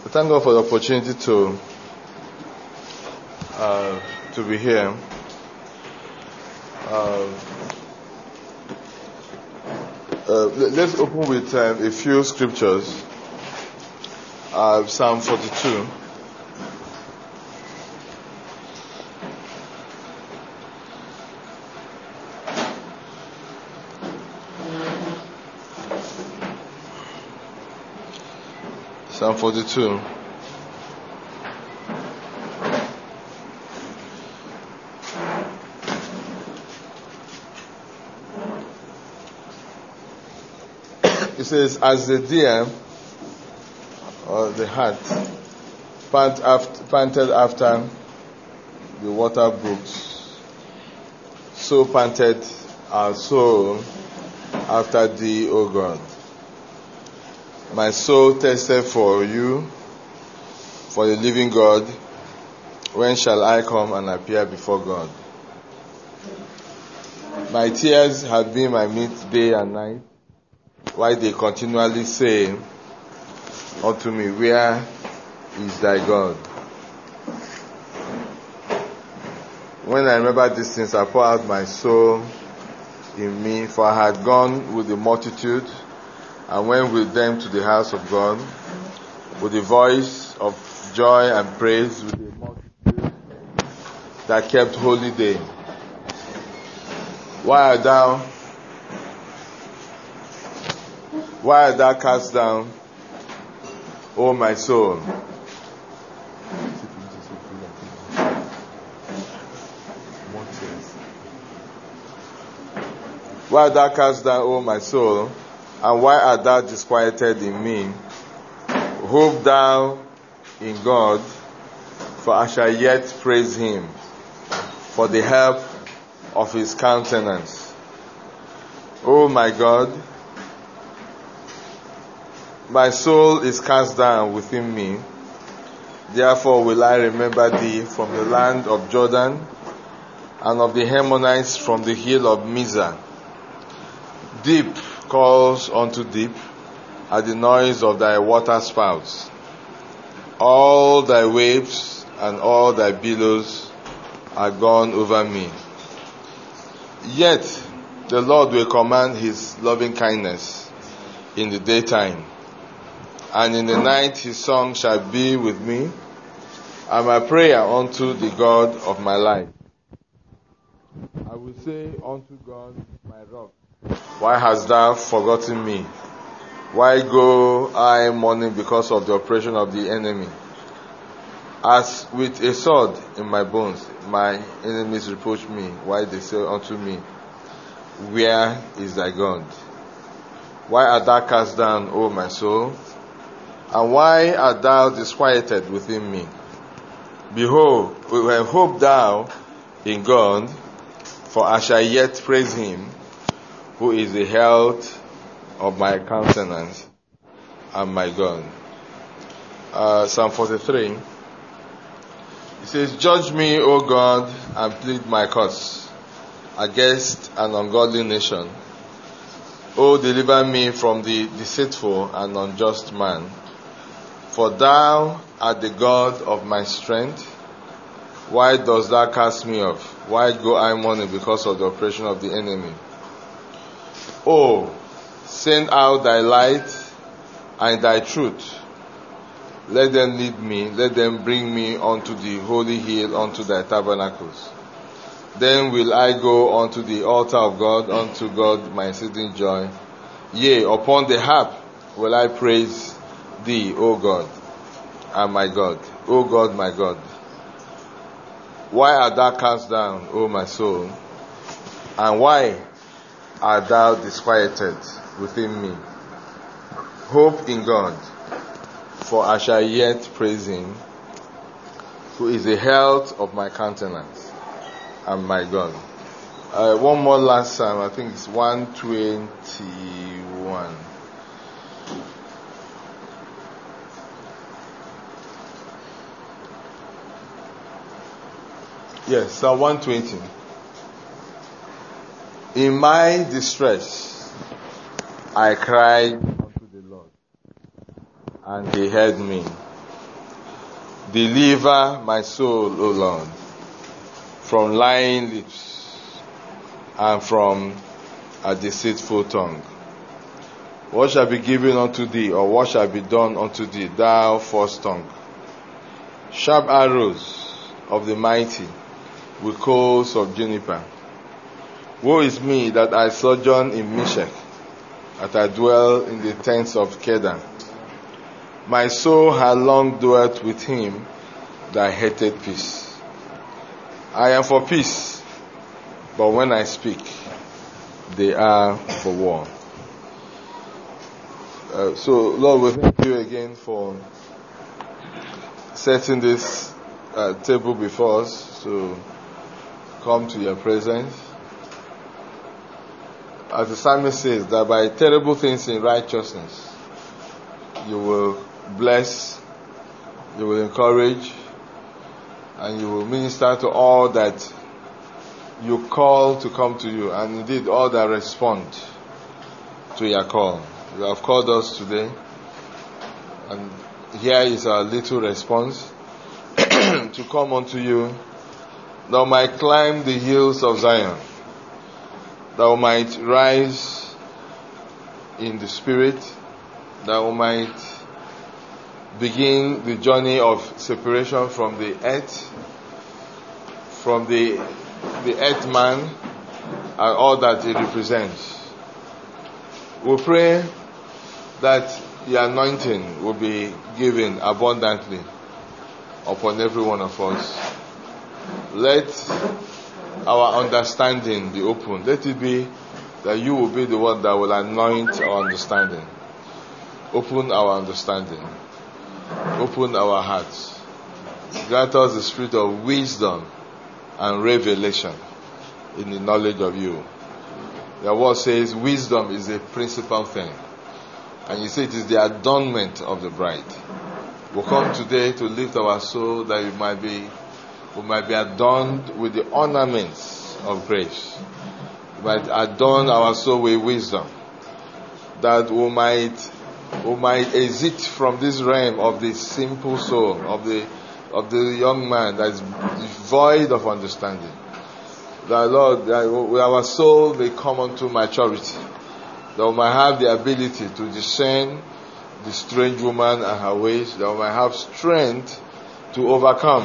Thank God for the opportunity to be here. Let's open with a few scriptures. Psalm 42. Psalm 42. It says, as the deer or the hart panted after the water brooks, so panted our soul after thee, O God. My soul thirsted for you, for the living God. When shall I come and appear before God? My tears have been my meat day and night, while they continually say unto me, where is thy God? When I remember these things, I pour out my soul in me, for I had gone with the multitude, and went with them to the house of God, with the voice of joy and praise, with the multitude that kept holy day. Why art thou cast down, O my soul? Why art thou cast down, O my soul? And why art thou disquieted in me? Hope thou in God, for I shall yet praise him, for the help of his countenance. O my God, my soul is cast down within me. Therefore will I remember thee from the land of Jordan, and of the Hermonites from the hill of Mizar. Deep calls unto deep at the noise of thy water spouts. All thy waves and all thy billows are gone over me. Yet the Lord will command his loving kindness in the daytime, and in the night his song shall be with me, and my prayer unto the God of my life. I will say unto God, my rock, why hast thou forgotten me? Why go I mourning because of the oppression of the enemy? As with a sword in my bones, my enemies reproach me, while they say unto me, where is thy God? Why art thou cast down, O my soul? And why art thou disquieted within me? Behold, when hope thou in God, for I shall yet praise him, who is the health of my countenance and my God. Psalm 43. It says, judge me, O God, and plead my cause against an ungodly nation. O deliver me from the deceitful and unjust man. For thou art the God of my strength. Why dost thou cast me off? Why go I mourning because of the oppression of the enemy? O, send out thy light and thy truth. Let them lead me, let them bring me unto the holy hill, unto thy tabernacles. Then will I go unto the altar of God, unto God my exceeding joy. Yea, upon the harp will I praise thee, O God, and my God. O God, my God. Why art thou cast down, O my soul? And why art thou disquieted within me? Hope in God, for I shall yet praise him, who is the health of my countenance and my God. One more last psalm, I think it's 121. Yes, Psalm 120. In my distress, I cried unto the Lord, and he heard me. Deliver my soul, O Lord, from lying lips and from a deceitful tongue. What shall be given unto thee, or what shall be done unto thee, thou false tongue? Sharp arrows of the mighty with coals of juniper. Woe is me that I sojourn in Meshech, that I dwell in the tents of Kedar. My soul had long dwelt with him that hated peace. I am for peace, but when I speak, they are for war. So, Lord, we thank you again for setting this table before us to come to your presence. As the psalmist says, that by terrible things in righteousness, you will bless, you will encourage, and you will minister to all that you call to come to you, and indeed all that respond to your call. You have called us today, and here is our little response to come unto you, that we might climb the hills of Zion, that we might rise in the Spirit, that we might begin the journey of separation from the earth, from the earth man and all that it represents. We pray that the anointing will be given abundantly upon every one of us. Let our understanding be open. Let it be that you will be the one that will anoint our understanding. Open our understanding. Open our hearts. Grant us the spirit of wisdom and revelation in the knowledge of you. Your word says wisdom is a principal thing. And you say it is the adornment of the bride. We come today to lift our soul that we might be adorned with the ornaments of grace. We might adorn our soul with wisdom. That we might exit from this realm of the simple soul, of the young man that is void of understanding. That Lord, that our soul may come unto maturity. That we might have the ability to discern the strange woman and her ways. That we might have strength to overcome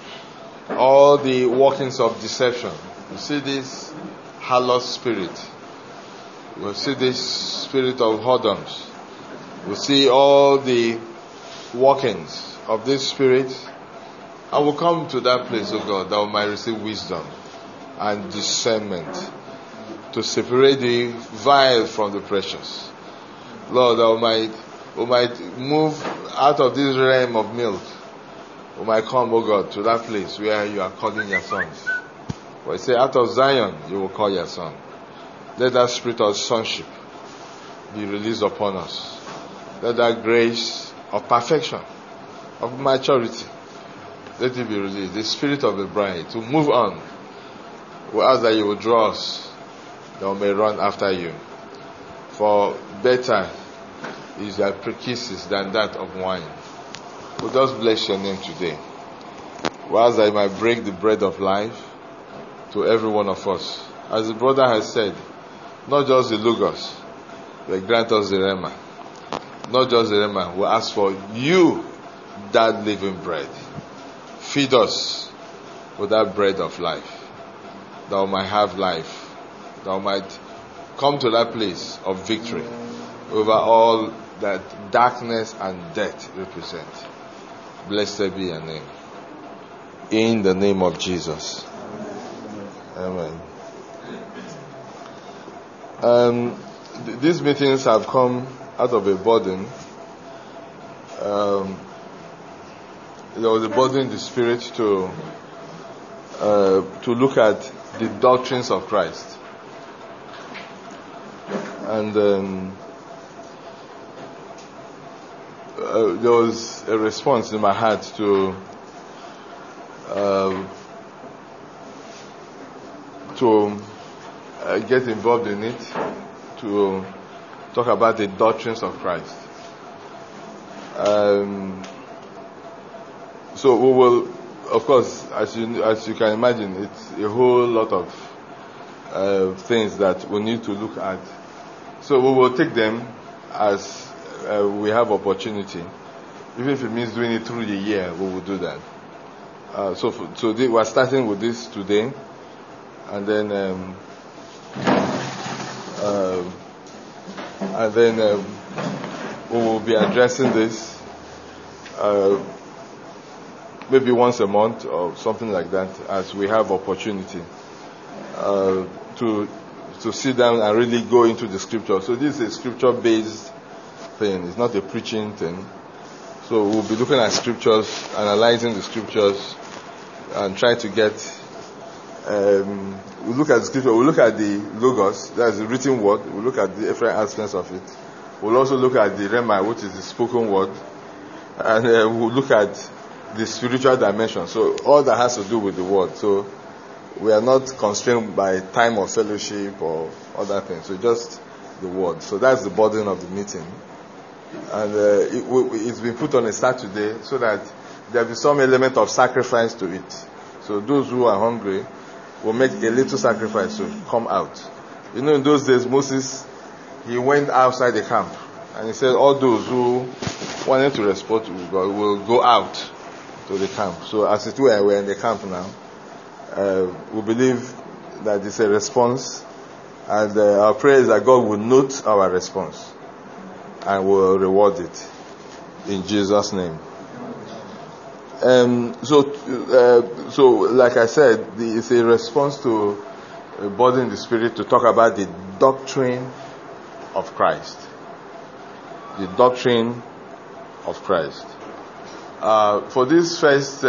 all the workings of deception. You see this harlot spirit. You see this spirit of whoredoms. We see all the workings of this spirit, and we'll come to that place, oh God, that we might receive wisdom and discernment to separate the vile from the precious. Lord, that we might move out of this realm of milk. We might come, oh God, to that place where you are calling your sons. For you say, out of Zion you will call your son. Let that spirit of sonship be released upon us. Let that grace of perfection, of maturity, let it be released. The spirit of the bride to move on. We ask that you will draw us, that we may run after you. For better is your kisses than that of wine. We just bless your name today. We ask that you might break the bread of life to every one of us. As the brother has said, not just the Logos, but grant us the Rhema. Not just the Rhema, we ask for you, that living bread. Feed us with that bread of life, that we might have life, that we might come to that place of victory over all that darkness and death represent. Blessed be your name. In the name of Jesus. Amen. These meetings have come out of a burden. There was a burden in the spirit to look at the doctrines of Christ. And there was a response in my heart to get involved in it, to talk about the doctrines of Christ. So we will, of course, as you can imagine, it's a whole lot of things that we need to look at. So we will take them as we have opportunity. Even if it means doing it through the year, we will do that. So we're starting with this today, and then we will be addressing this maybe once a month or something like that, as we have opportunity to sit down and really go into the scripture. So this is a scripture-based thing. It's not a preaching thing. So we'll be looking at scriptures, analyzing the scriptures, and try to get. We look at the scripture. We look at the logos, that's the written word. We look at the different aspects of it. We'll also look at the rhema, which is the spoken word, and we'll look at the spiritual dimension. So all that has to do with the word. So we are not constrained by time of fellowship or other things. So just the word. So that's the burden of the meeting. And it's been put on a Saturday so that there will be some element of sacrifice to it. So those who are hungry will make a little sacrifice to come out. You know, in those days, Moses, he went outside the camp. And he said all those who wanted to respond to God will go out to the camp. So as it were, we're in the camp now. We believe that it's a response. And our prayer is that God will note our response and will reward it in Jesus' name. So like I said, it's a response to a burden in the spirit to talk about the doctrine of Christ. The doctrine of Christ. For this first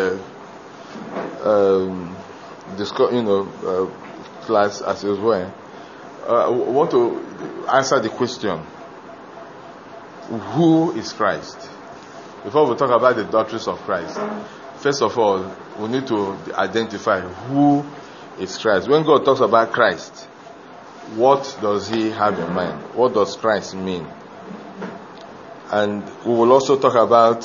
class, as it were, I want to answer the question: who is Christ? Before we talk about the doctrines of Christ, first of all, we need to identify who is Christ. When God talks about Christ, what does He have in mind? What does Christ mean? And we will also talk about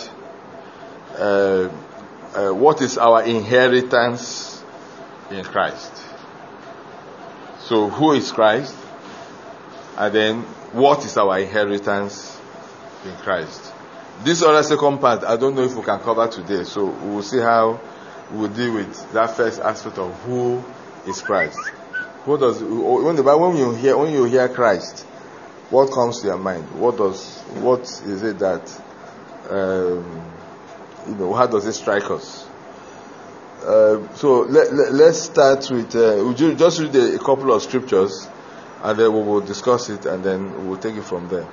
what is our inheritance in Christ. So, who is Christ? And then, what is our inheritance in Christ? This other second part, I don't know if we can cover today. So, we will see how we will deal with that first aspect of who is Christ. When you hear Christ, what comes to your mind? What is it that how does it strike us? So let's start with we'll just read a couple of scriptures, and then we will discuss it, and then we will take it from there.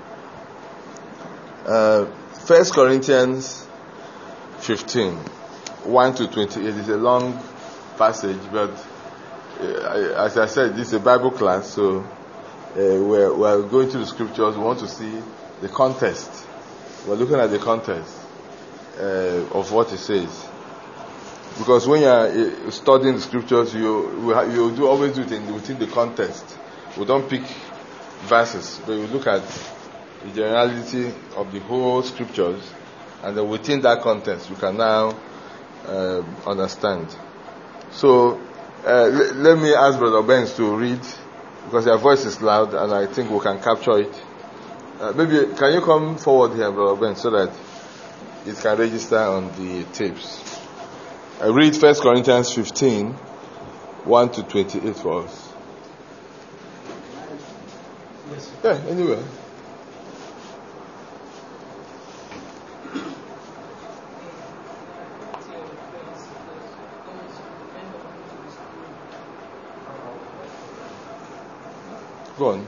1 Corinthians 15, 1 to 28 is a long passage, but as I said, this is a Bible class, so we're going to the scriptures. We want to see the context. We're looking at the context of what it says. Because when you are studying the scriptures, you always do it within the context. We don't pick verses, but we look at the generality of the whole scriptures, and then within that context, you can now understand. So, let me ask Brother Benz to read, because your voice is loud, and I think we can capture it. Maybe, can you come forward here, Brother Benz, so that it can register on the tapes? I read 1 Corinthians 15, 1 to 28 for us. Yes. Yeah, anywhere. Go on.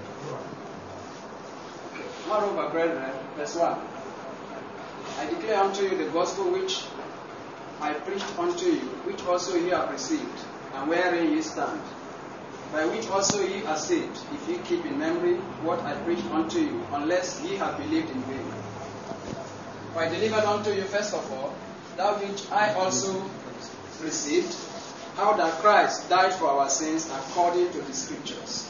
Moreover, brethren, verse 1. I declare unto you the gospel which I preached unto you, which also ye have received, and wherein ye stand, by which also ye are saved, if ye keep in memory what I preached unto you, unless ye have believed in vain. For I delivered unto you first of all that which I also received, how that Christ died for our sins according to the Scriptures,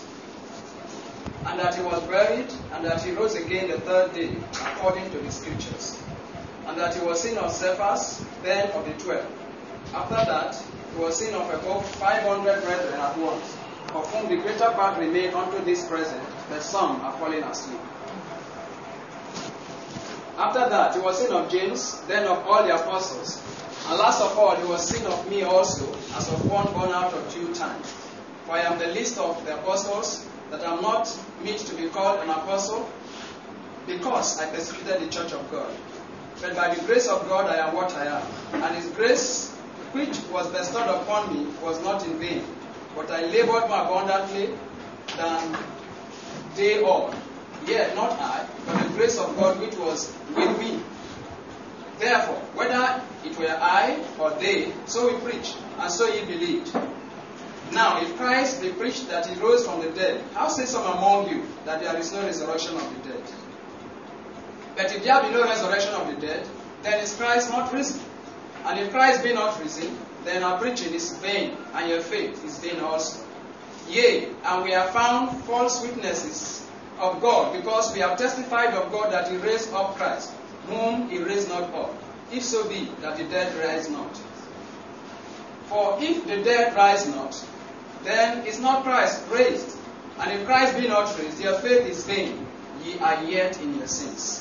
and that he was buried, and that he rose again the third day according to the Scriptures, and that he was seen of Cephas, then of the 12. After that, he was seen of above 500 brethren at once, of whom the greater part remain unto this present, but some are fallen asleep. After that, he was seen of James, then of all the apostles. And last of all, he was seen of me also, as of one born out of due time. For I am the least of the apostles, that I am not meet to be called an apostle, because I persecuted the church of God. But by the grace of God I am what I am. And his grace, which was bestowed upon me, was not in vain. But I labored more abundantly than they all. Yet not I, but the grace of God which was with me. Therefore, whether it were I or they, so we preach, and so ye believed. Now, if Christ be preached that he rose from the dead, how say some among you that there is no resurrection of the dead? But if there be no resurrection of the dead, then is Christ not risen? And if Christ be not risen, then our preaching is vain, and your faith is vain also. Yea, and we have found false witnesses of God, because we have testified of God that he raised up Christ, whom he raised not up, if so be that the dead rise not. For if the dead rise not, then is not Christ raised. And if Christ be not raised, your faith is vain, ye are yet in your sins.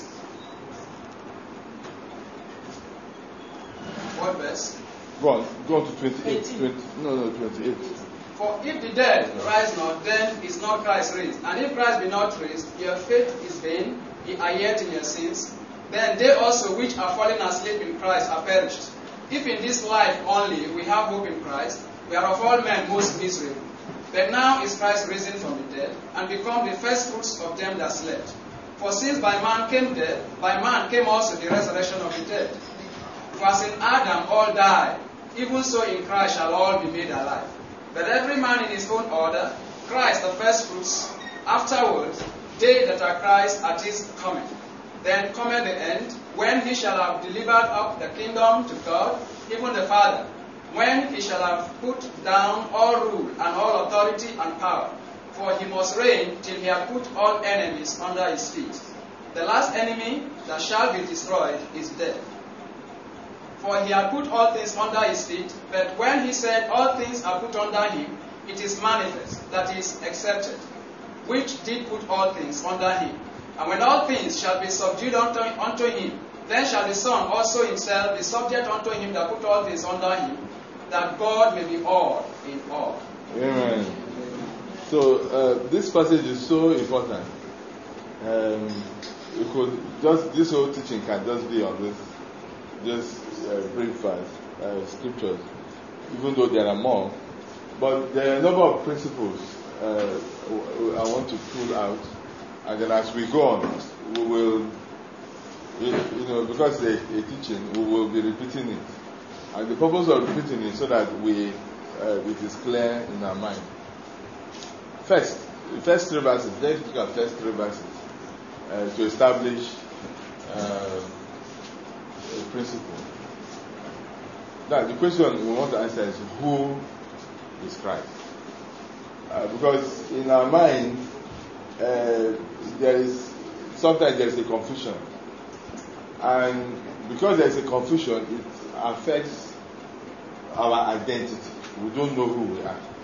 What verse? Go on to 28. 28. For if the dead rise not, then is not Christ raised. And if Christ be not raised, your faith is vain, ye are yet in your sins. Then they also which are fallen asleep in Christ are perished. If in this life only we have hope in Christ, we are of all men most miserable. But now is Christ risen from the dead, and become the firstfruits of them that slept. For since by man came death, by man came also the resurrection of the dead. For as in Adam all die, even so in Christ shall all be made alive. But every man in his own order, Christ the firstfruits, afterwards they that are Christ at his coming. Then cometh the end, when he shall have delivered up the kingdom to God, even the Father, when he shall have put down all rule and all authority and power. For he must reign till he hath put all enemies under his feet. The last enemy that shall be destroyed is death. For he had put all things under his feet, but when he said all things are put under him, it is manifest that he is accepted, which did put all things under him. And when all things shall be subdued unto him, then shall the Son also himself be subject unto him that put all things under him, that God may be all in all. Amen. So this passage is so important. You could this whole teaching can just be on this breakfast scriptures, even though there are more. But there are a number of principles I want to pull out, and then as we go on, we will, because it's a teaching, we will be repeating it. And the purpose of repeating it so that it is clear in our mind. First 3 verses. Let's look at first 3 verses to establish a principle. Now, the question we want to answer is, who is Christ? Because in our mind, sometimes there is a confusion. And because there is a confusion, it affects our identity. We don't know who we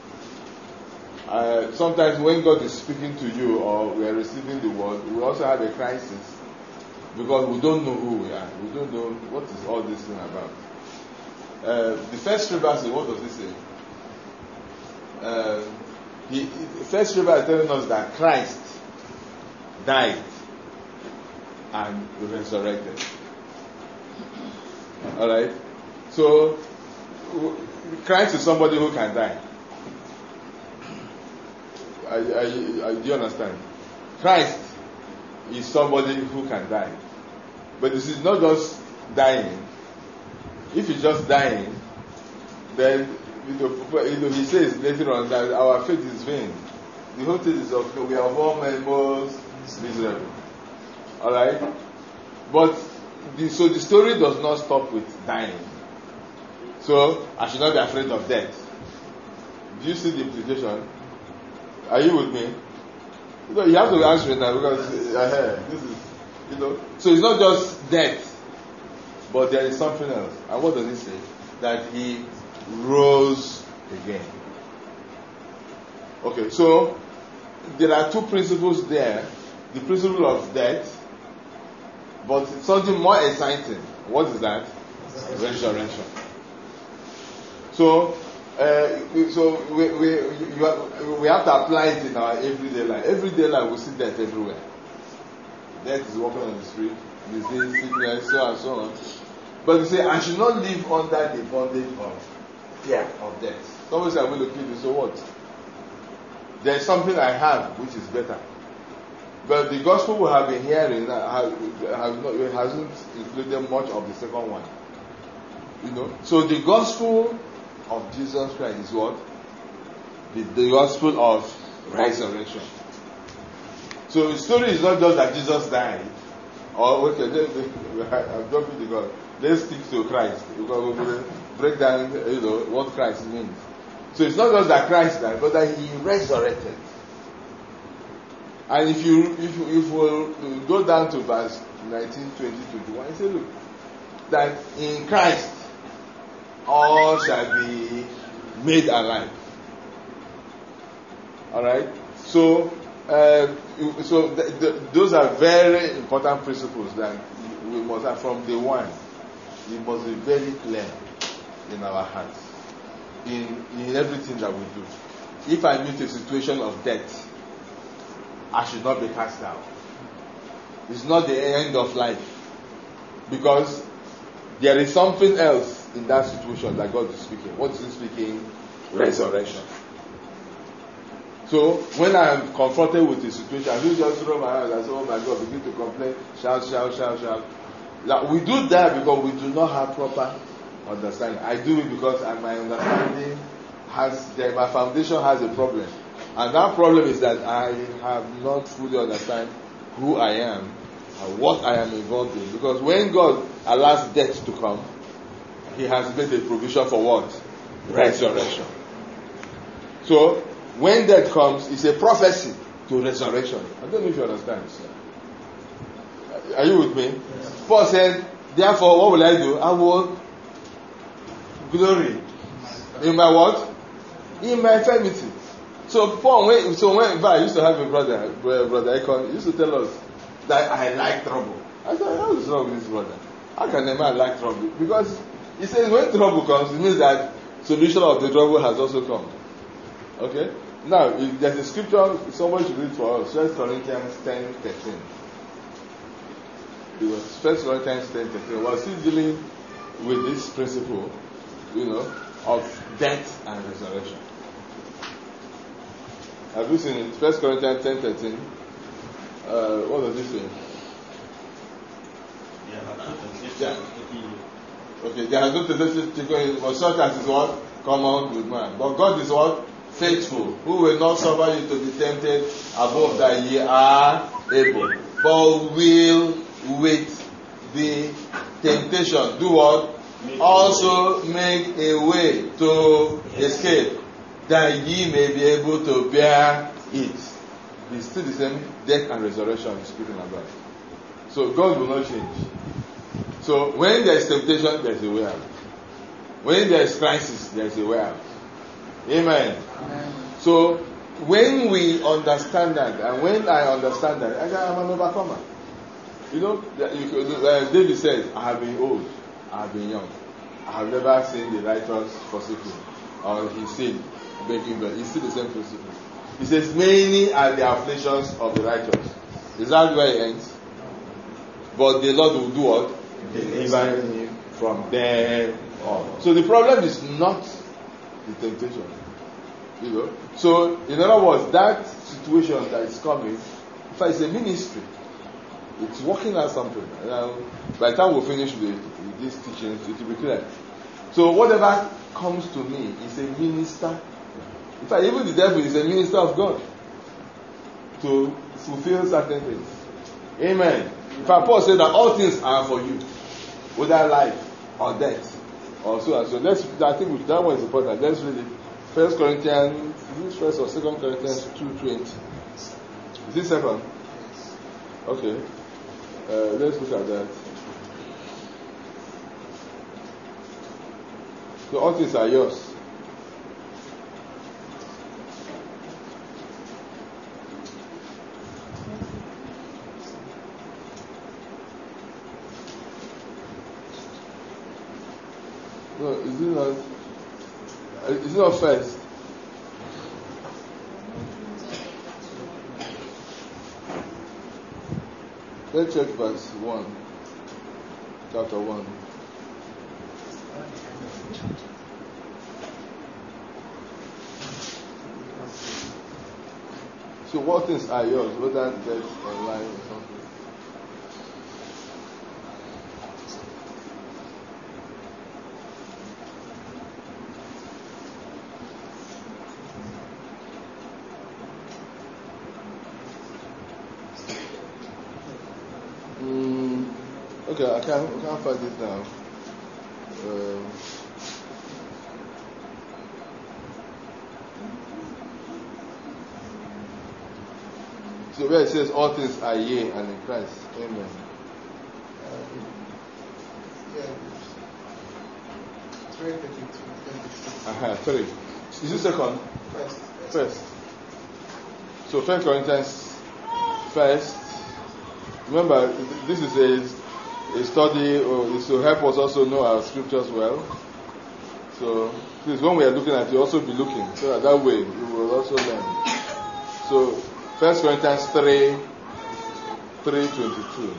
are. Sometimes when God is speaking to you or we are receiving the word, we also have a crisis because we don't know who we are. We don't know what is all this thing about. The first 3 verses, what does it say? The first 3 verses telling us that Christ died and resurrected. Alright? So, Christ is somebody who can die. Do you understand? Christ is somebody who can die. But this is not just dying. If it's just dying, then he says later on that our faith is vain. The whole thing is we are all men most miserable. Alright? But the story does not stop with dying. So I should not be afraid of death. Do you see the implication? Are you with me? You have to answer it now because this is, so it's not just death. But there is something else. And what does it say? That he rose again. Okay, so there are two principles there. The principle of death, but something more exciting. What is that? Resurrection. So we have to apply it in our everyday life. Everyday life we see death everywhere. Death is walking on the street, disease, sickness, so and so on. But you say, I should not live under the bondage of fear of death. Somebody says, I'm going to kill you, so what? There is something I have which is better. But the gospel we have been hearing hasn't included much of the second one. You know? So the gospel of Jesus Christ is what? The gospel of resurrection. So the story is not just that Jesus died. Or, okay, I'm dropping the God. Let's stick to Christ. Because we will break down, what Christ means. So it's not just that Christ died, but that he resurrected. And if you go down to verse 19, 20, 21, you say, look, that in Christ all shall be made alive. Alright? So those are very important principles that we must have from day one. It must be very clear in our hearts, in everything that we do. If I meet a situation of death, I should not be cast out. It's not the end of life, because there is something else in that situation that God is speaking. What is He speaking? Resurrection. So when I am confronted with a situation, I don't just throw my hands and say, oh my God, begin to complain, shout. Now, we do that because we do not have proper understanding. I do it because my understanding my foundation has a problem. And that problem is that I have not fully understand who I am and what I am involved in. Because when God allows death to come, He has made a provision for what? Resurrection. So, when death comes, it's a prophecy to resurrection. I don't know if you understand. Are you with me? Yes. Paul said, therefore, what will I do? I will glory. In my what? In my infirmity. So Paul, when I used to have a brother Econ, he used to tell us that I like trouble. I said, how is wrong with this brother? How can a man like trouble? Because he says when trouble comes, it means that solution of the trouble has also come. Okay? Now, if there's a scripture, someone should read for us. 1 Corinthians 10:13. It was 1 Corinthians 10:13. We're still dealing with this principle, of death and resurrection. Have you seen it? 1 Corinthians 10:13. What does it say? Yeah. Okay, there has no tendency to go for such as is what? Common with man. But God is what? Faithful, who will not suffer you to be tempted above that ye are able, but will with the temptation do what? Also make a way to escape, that ye may be able to bear it. It's still the same death and resurrection he's speaking about. So God will not change. So when there is temptation, there is a way out. When there is crisis, there is a way out. Amen. Amen. So when we understand that, and when I understand that, I am an overcomer. David says, I have been old, I have been young, I have never seen the righteous forsaken, or he sinned, begging bread. It's still the same principle. He says, many are the afflictions of the righteous. Is that where it ends? But the Lord will do what? Deliver him from them all. So the problem is not the temptation. So in other words, that situation that is coming, in fact, it's a ministry. It's working out something. By the time we finish with these teachings, it will be clear. So whatever comes to me is a minister. In fact, even the devil is a minister of God to fulfill certain things. Amen. In fact, Paul said that all things are for you, whether life or death, or so and so. I think that one is important. Let's read it. 1 Corinthians, is this 1 or 2 Corinthians 2:20? Is this second? Okay. Let's look at that. So all things are yours. No, is it not first? Let's check verse 1. Chapter 1. So what things are yours, whether death or life or something? Okay, I can't find it now. So where it says all things are yea and in Christ. Amen. Sorry. Is it second? First. So 1 Corinthians first. Remember, this is a study, or is to help us also know our scriptures well. So please, when we are looking at it, also be looking, so that way you will also learn. So 1 Corinthians 3:22.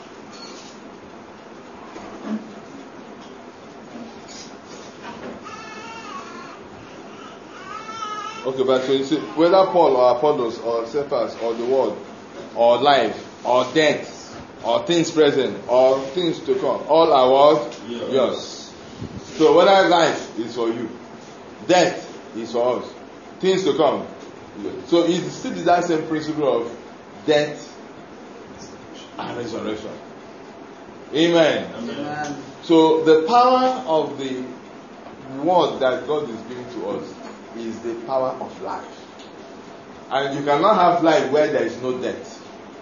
Okay, but so you see, whether Paul or Apollos or Cephas or the world or life or death or things present or things to come, all are what? Yours. So whether life is for you, death is for us, things to come. So it's still that same principle of death and resurrection. Amen. Amen. So the power of the word that God is giving to us is the power of life. And you cannot have life where there is no death.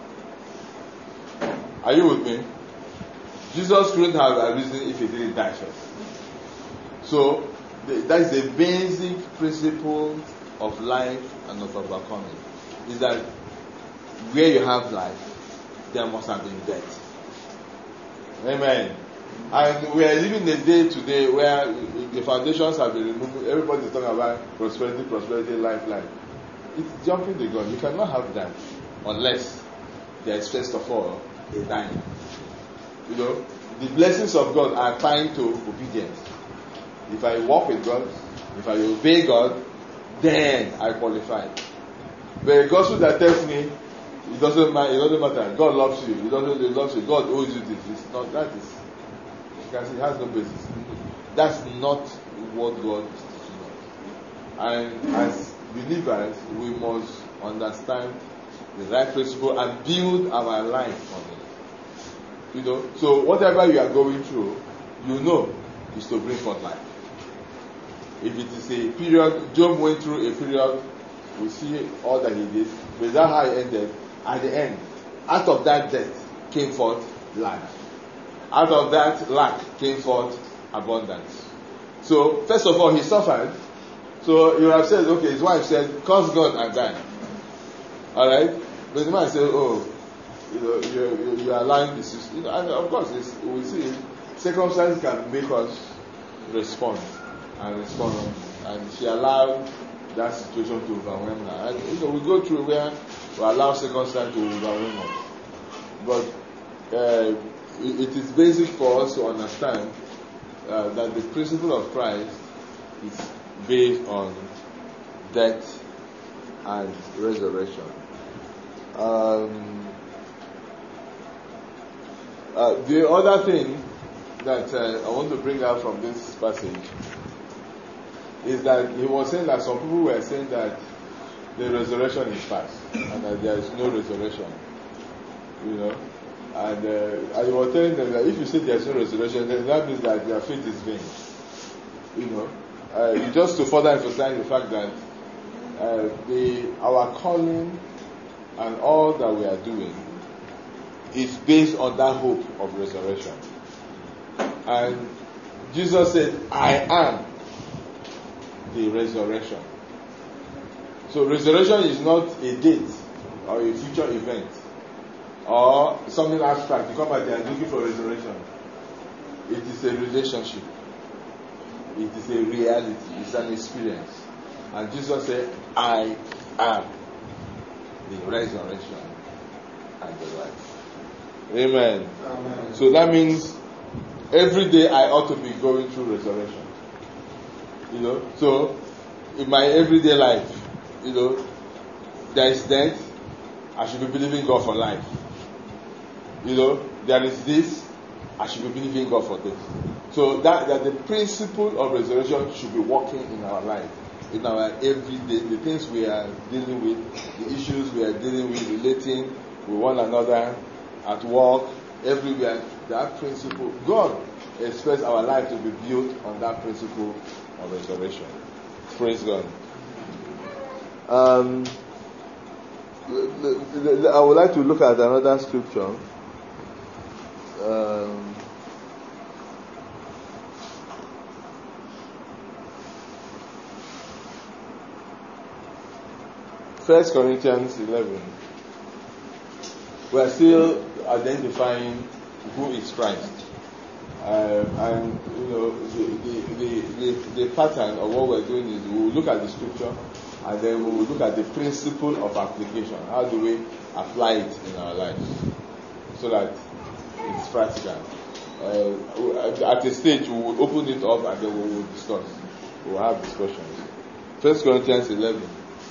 Are you with me? Jesus couldn't have arisen if he didn't die first. So that's the basic principle of life and of overcoming. Is that where you have life, there must have been death. Amen. And we are living a day today where the foundations have been removed. Everybody is talking about prosperity, life. It's jumping the gun. You cannot have that unless there is first of all a dying. You know, the blessings of God are tied to obedience. If I walk with God, if I obey God, then I qualify. But a gospel that tells me it doesn't matter. God loves you. He loves you. God owes you this. It's not that. Is you can see it has no basis. That's not what God is teaching us. And as believers, we must understand the right principle and build our life on it. You know, so whatever you are going through, you know, is to bring forth life. If it is a period, Job went through a period, we see all that he did, but that's how it ended. At the end, out of that death came forth life. Out of that lack came forth abundance. So, first of all, he suffered. So, you have said, okay, his wife said, curse God and die. Alright? But the man said, oh, you know, you are lying this. You know, and of course, we see circumstances can make us respond. And she allowed that situation to overwhelm her. And you know, we go through where we allow circumstances to overwhelm us. But it is basic for us to understand that the principle of Christ is based on death and resurrection. The other thing that I want to bring out from this passage is that he was saying that some people were saying that the resurrection is past and that there is no resurrection. You know, and I was telling them that if you say there is no resurrection, then that means that their faith is vain. You know, just to further emphasize the fact that our calling and all that we are doing is based on that hope of resurrection. And Jesus said, I am the resurrection. So resurrection is not a date or a future event or something abstract. You come out there and looking for resurrection. It is a relationship. It is a reality. It's an experience. And Jesus said, I am the resurrection and the life. Amen. Amen. So that means every day I ought to be going through resurrection. So in my everyday life, there is death, I should be believing God for life. There is this, I should be believing God for this. So that the principle of resurrection should be working in our life, in our everyday, the things we are dealing with, the issues we are dealing with, relating with one another, at work, everywhere. That principle, God expects our life to be built on that principle of resurrection. Praise God. I would like to look at another scripture. First Corinthians 11. We are still identifying who is Christ, and the pattern of what we're doing is we will look at the scripture, and then we will look at the principle of application. How do we apply it in our lives so that it's practical? At a stage, we will open it up and then we will discuss. We will have discussions. 1 Corinthians 11.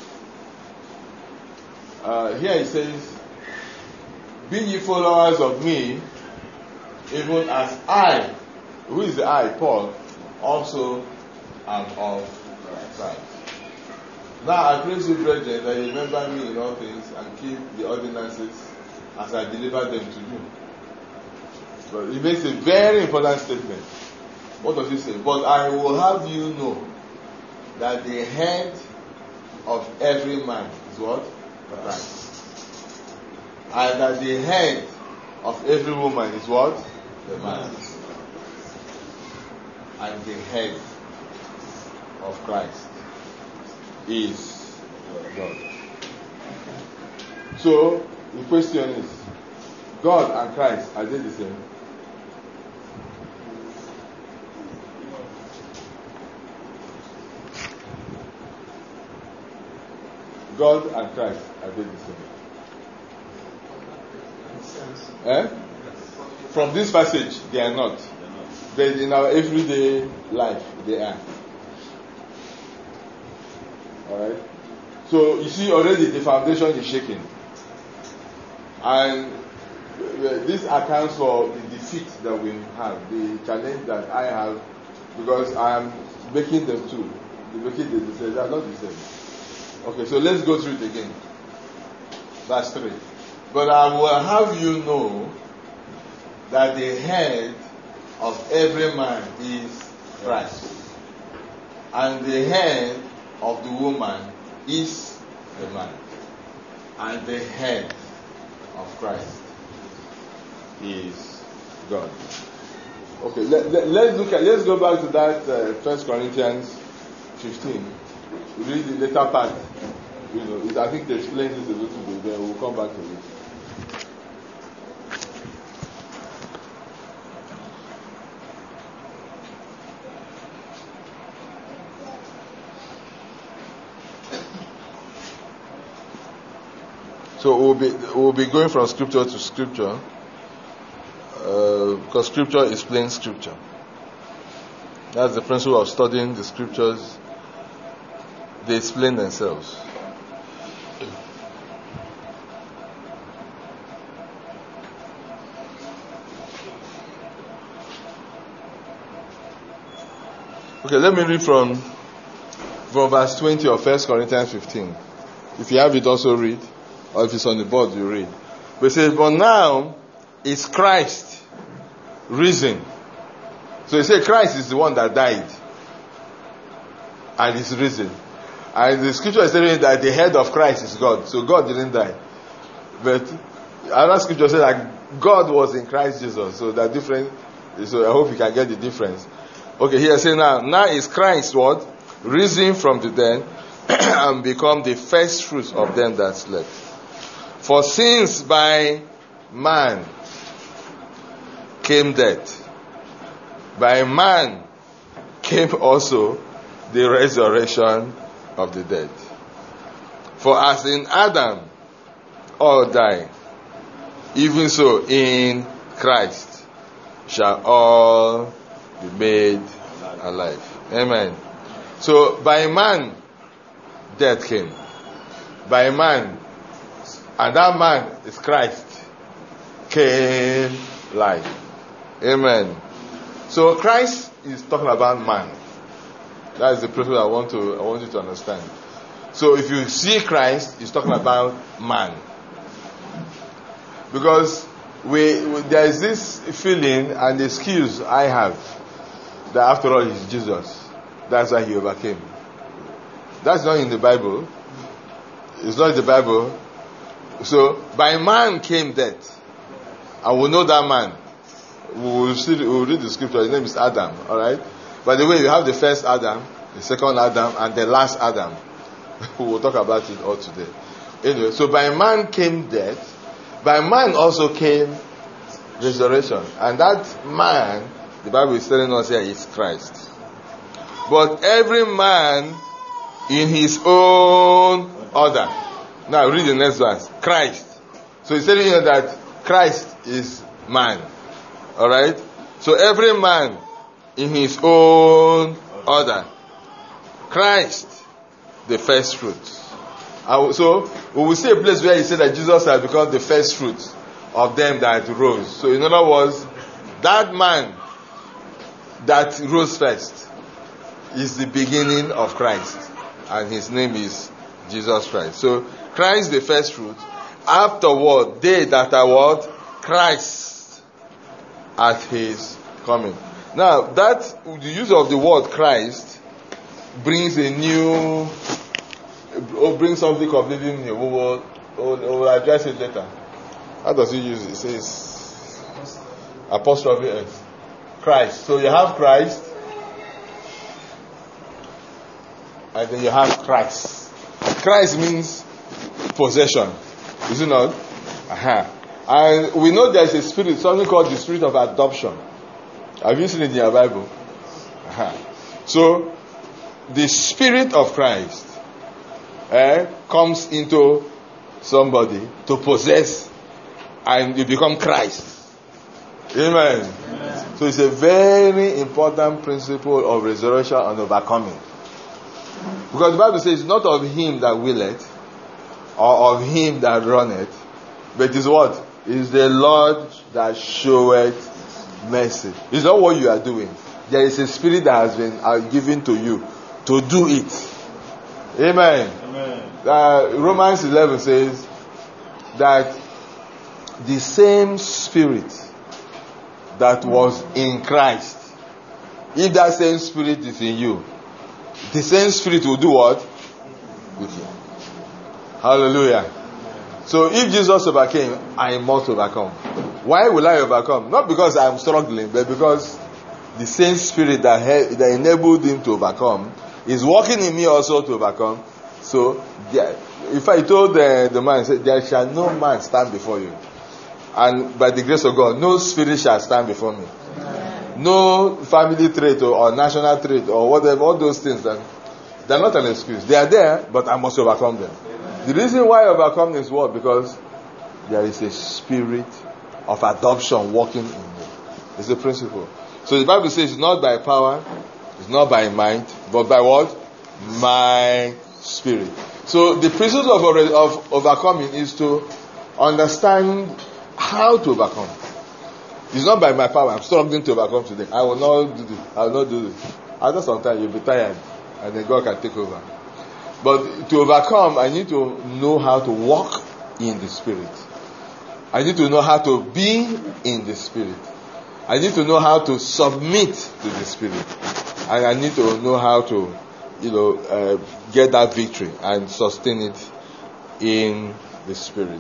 Here it says, be ye followers of me, even as I, who is the I, Paul, also am of Christ. Now I praise you, brethren, that you remember me in all things and keep the ordinances as I deliver them to you. But he makes a very important statement. What does he say? But I will have you know that the head of every man is what? Christ. And that the head of every woman is what? The man. And the head of Christ is God. So the question is, God and Christ, are they the same? God and Christ, are they the same? From this passage, they are not. But in our everyday life, they are. Alright? So, you see, already the foundation is shaking. And this accounts for the defeat that we have, the challenge that I have, because I am making them two. They are not the same. Okay, so let's go through it again. Verse 3. But I will have you know that the head of every man is Christ, and the head of the woman is the man, and the head of Christ is God. Okay, let's go back to that 1 Corinthians 15. Read the later part. I think they explain this a little bit. Then we'll come back to it. So we'll be going from scripture to scripture, because scripture explains scripture. That's the principle of studying the scriptures. They explain themselves. Okay, let me read from verse 20 of 1 Corinthians 15. If you have it, also read. Or if it's on the board, you read. But it says, but now is Christ risen. So he said Christ is the one that died and is risen. And the scripture is telling that the head of Christ is God. So God didn't die. But another scripture says that God was in Christ Jesus. So they're different. So I hope you can get the difference. Okay, here say now is Christ what? risen from the dead, and become the first fruits of them that slept. For since by man came death, by man came also the resurrection of the dead. For as in Adam all die, even so in Christ shall all be made alive. Amen. So by man death came. By man, and that man is Christ, came life. Amen. So Christ is talking about man. That is the principle I want you to understand. So if you see Christ, he's talking about man. Because there is this feeling and excuse I have that after all he's Jesus. That's why he overcame. That's not in the Bible. It's not in the Bible. So by man came death. And we know that man. We'll read the scripture. His name is Adam. Alright? By the way, you have the first Adam, the second Adam, and the last Adam. We will talk about it all today. Anyway, so by man came death. By man also came resurrection. And that man, the Bible is telling us here, is Christ. But every man in his own order. Now read the next verse. Christ. So he's telling you that Christ is man. Alright? So every man in his own order. Christ, the first fruits. So we will see a place where he said that Jesus has become the first fruits of them that rose. So in other words, that man that rose first is the beginning of Christ. And his name is Jesus Christ. So Christ the first fruit. Afterward, they that are what? Christ at his coming. Now, that the use of the word Christ brings a new, or brings something completely new. We will address it later. How does he use it? It says apostrophe S. Christ. So you have Christ, and then you have Christ. Christ means possession. Is it not? And we know there is a spirit, something called the spirit of adoption. Have you seen it in your Bible? So, the spirit of Christ comes into somebody to possess, and you become Christ. Amen. Amen. So it's a very important principle of resurrection and overcoming. Because the Bible says, not of him that willeth, or of him that runneth, but is what? Is the Lord that showeth mercy. It's not what you are doing. There is a spirit that has been given to you to do it. Amen. Amen. Romans 11 says that the same spirit that was in Christ, if that same spirit is in you, the same spirit will do what? With you. Hallelujah. So if Jesus overcame, I must overcome. Why will I overcome? Not because I'm struggling, but because the same spirit that enabled him to overcome is working in me also to overcome. So, if I told the man, said, there shall no man stand before you. And by the grace of God, no spirit shall stand before me. Amen. No family trait or national trait or whatever, all those things, they're not an excuse. They are there, but I must overcome them. Amen. The reason why I overcome is what? Because there is a spirit of adoption working in me. It's a principle. So the Bible says it's not by power, it's not by might, but by what? My spirit. So the principle of overcoming is to understand how to overcome. It's not by my power. I'm struggling to overcome today. I will not do this. I will not do this. After some time, you'll be tired, and then God can take over. But to overcome, I need to know how to walk in the Spirit. I need to know how to be in the Spirit. I need to know how to submit to the Spirit. And I need to know how to, get that victory and sustain it in the Spirit.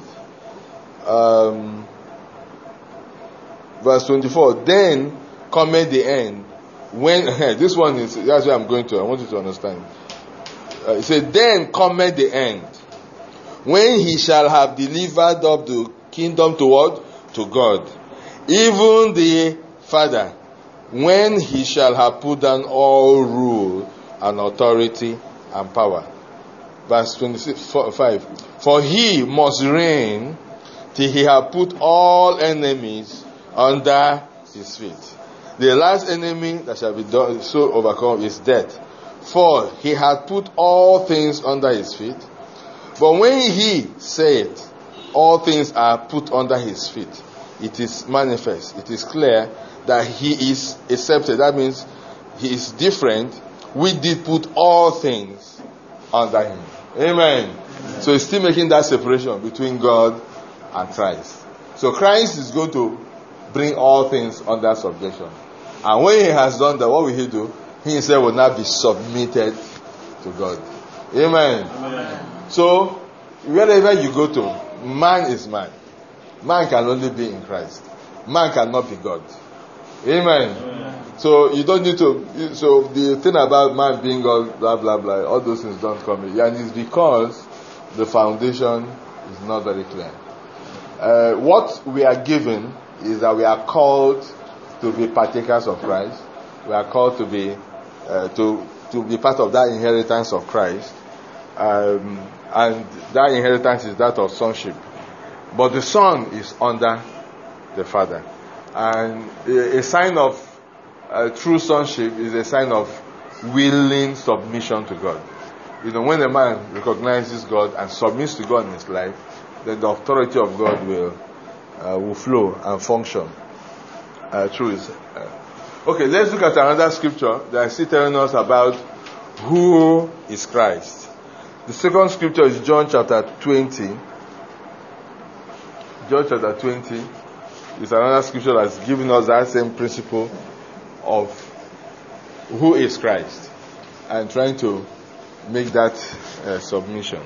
Verse 24, then cometh the end, when this one is, that's where I'm going to. I want you to understand. It said, then cometh the end, when he shall have delivered up the kingdom to what? To God. Even the Father, when he shall have put down all rule and authority and power. Verse 25. For he must reign till he have put all enemies under his feet. The last enemy that shall be so overcome is death. For he hath put all things under his feet. But when he saith, all things are put under his feet, it is manifest, it is clear that he is accepted. That means he is different. We did put all things under him. Amen. So he's still making that separation between God and Christ. So Christ is going to bring all things under subjection. And when he has done that, what will he do? He himself will not be submitted to God. Amen. Amen. So, wherever you go to, man is man. Man can only be in Christ. Man cannot be God. Amen. Amen. So, you don't need to, so the thing about man being God, blah, blah, blah, all those things don't come in. And it's because the foundation is not very clear. What we are given is that we are called to be partakers of Christ. We are called to be part of that inheritance of Christ, and that inheritance is that of sonship. But the Son is under the Father, and a sign of true sonship is a sign of willing submission to God. You know, when a man recognizes God and submits to God in his life, then the authority of God will flow and function through his. Okay, let's look at another scripture that is still telling us about who is Christ. The second scripture is John chapter 20. John chapter 20 is another scripture that's giving us that same principle of who is Christ and trying to make that submission.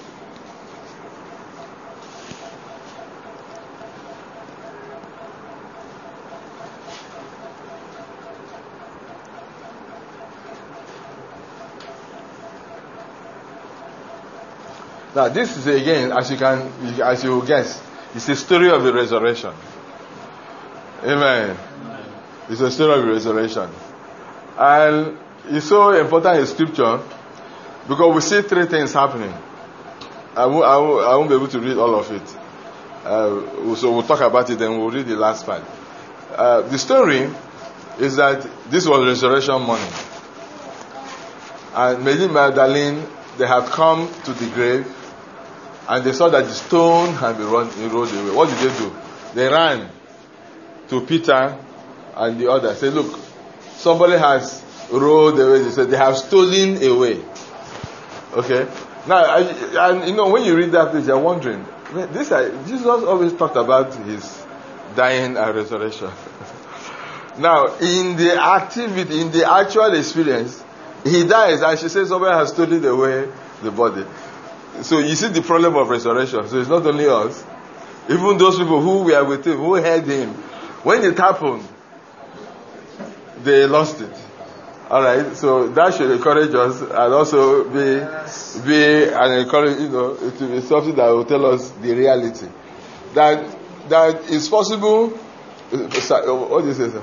Now, this is again, as you will guess, it's the story of the resurrection. Amen. It's a story of the resurrection. And it's so important in Scripture because we see three things happening. I won't be able to read all of it. So we'll talk about it, then we'll read the last part. The story is that this was resurrection morning. And Mary Magdalene, they had come to the grave, and they saw that the stone had been rolled away. What did they do? They ran to Peter and the others. Said, look, somebody has rolled away. They said, they have stolen away. Okay? Now, and when you read that page, you're wondering, Jesus always talked about his dying and resurrection. Now, in the activity, in the actual experience, he dies, and she says somebody has stolen away the body. So you see the problem of resurrection. So it's not only us. Even those people who were with him, who heard him, when it happened, they lost it. Alright, so that should encourage us and also be an encouragement, it will be something that will tell us the reality. That it's possible. What do you say, sir?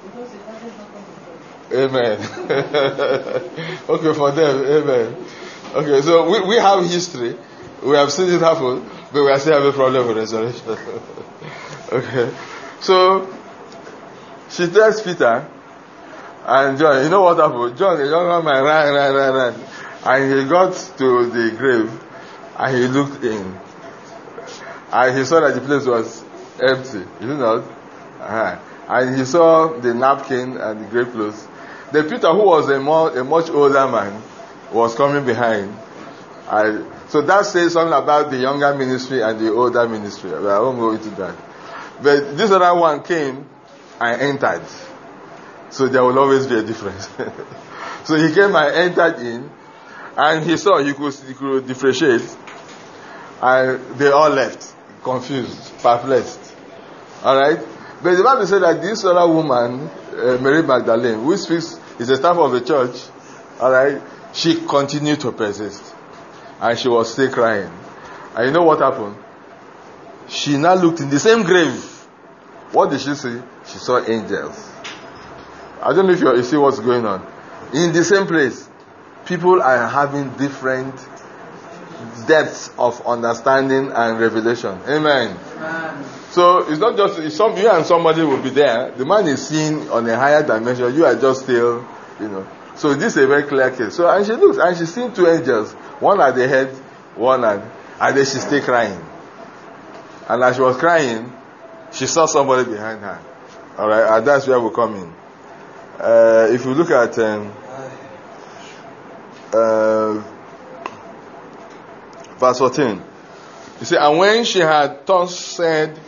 Amen. Okay, for them, amen. Okay, so we have history. We have seen it happen, but we are still having a problem with resurrection. Okay. So, she tells Peter and John, you know what happened? John, the younger man, ran. And he got to the grave and he looked in. And he saw that the place was empty. You know? And he saw the napkin and the grave clothes. Then Peter, who was a much older man, was coming behind. So that says something about the younger ministry and the older ministry. I won't go into that. But this other one came and entered. So there will always be a difference. So he came and entered in, and he saw he could differentiate, and they all left, confused, perplexed. Alright? But the Bible said that this other woman, Mary Magdalene, who speaks, is a staff of the church, alright, she continued to persist. And she was still crying. And you know what happened? She now looked in the same grave. What did she see? She saw angels. I don't know if you see what's going on. In the same place, people are having different depths of understanding and revelation. Amen. Amen. So it's not just you and somebody will be there. The man is seen on a higher dimension. You are just still, So this is a very clear case. So and she looks and she's seen two angels, one at the head, one at, and then she's still crying. And as she was crying, she saw somebody behind her. All right, and that's where we come in. If you look at verse 14, you see, and when she had thus said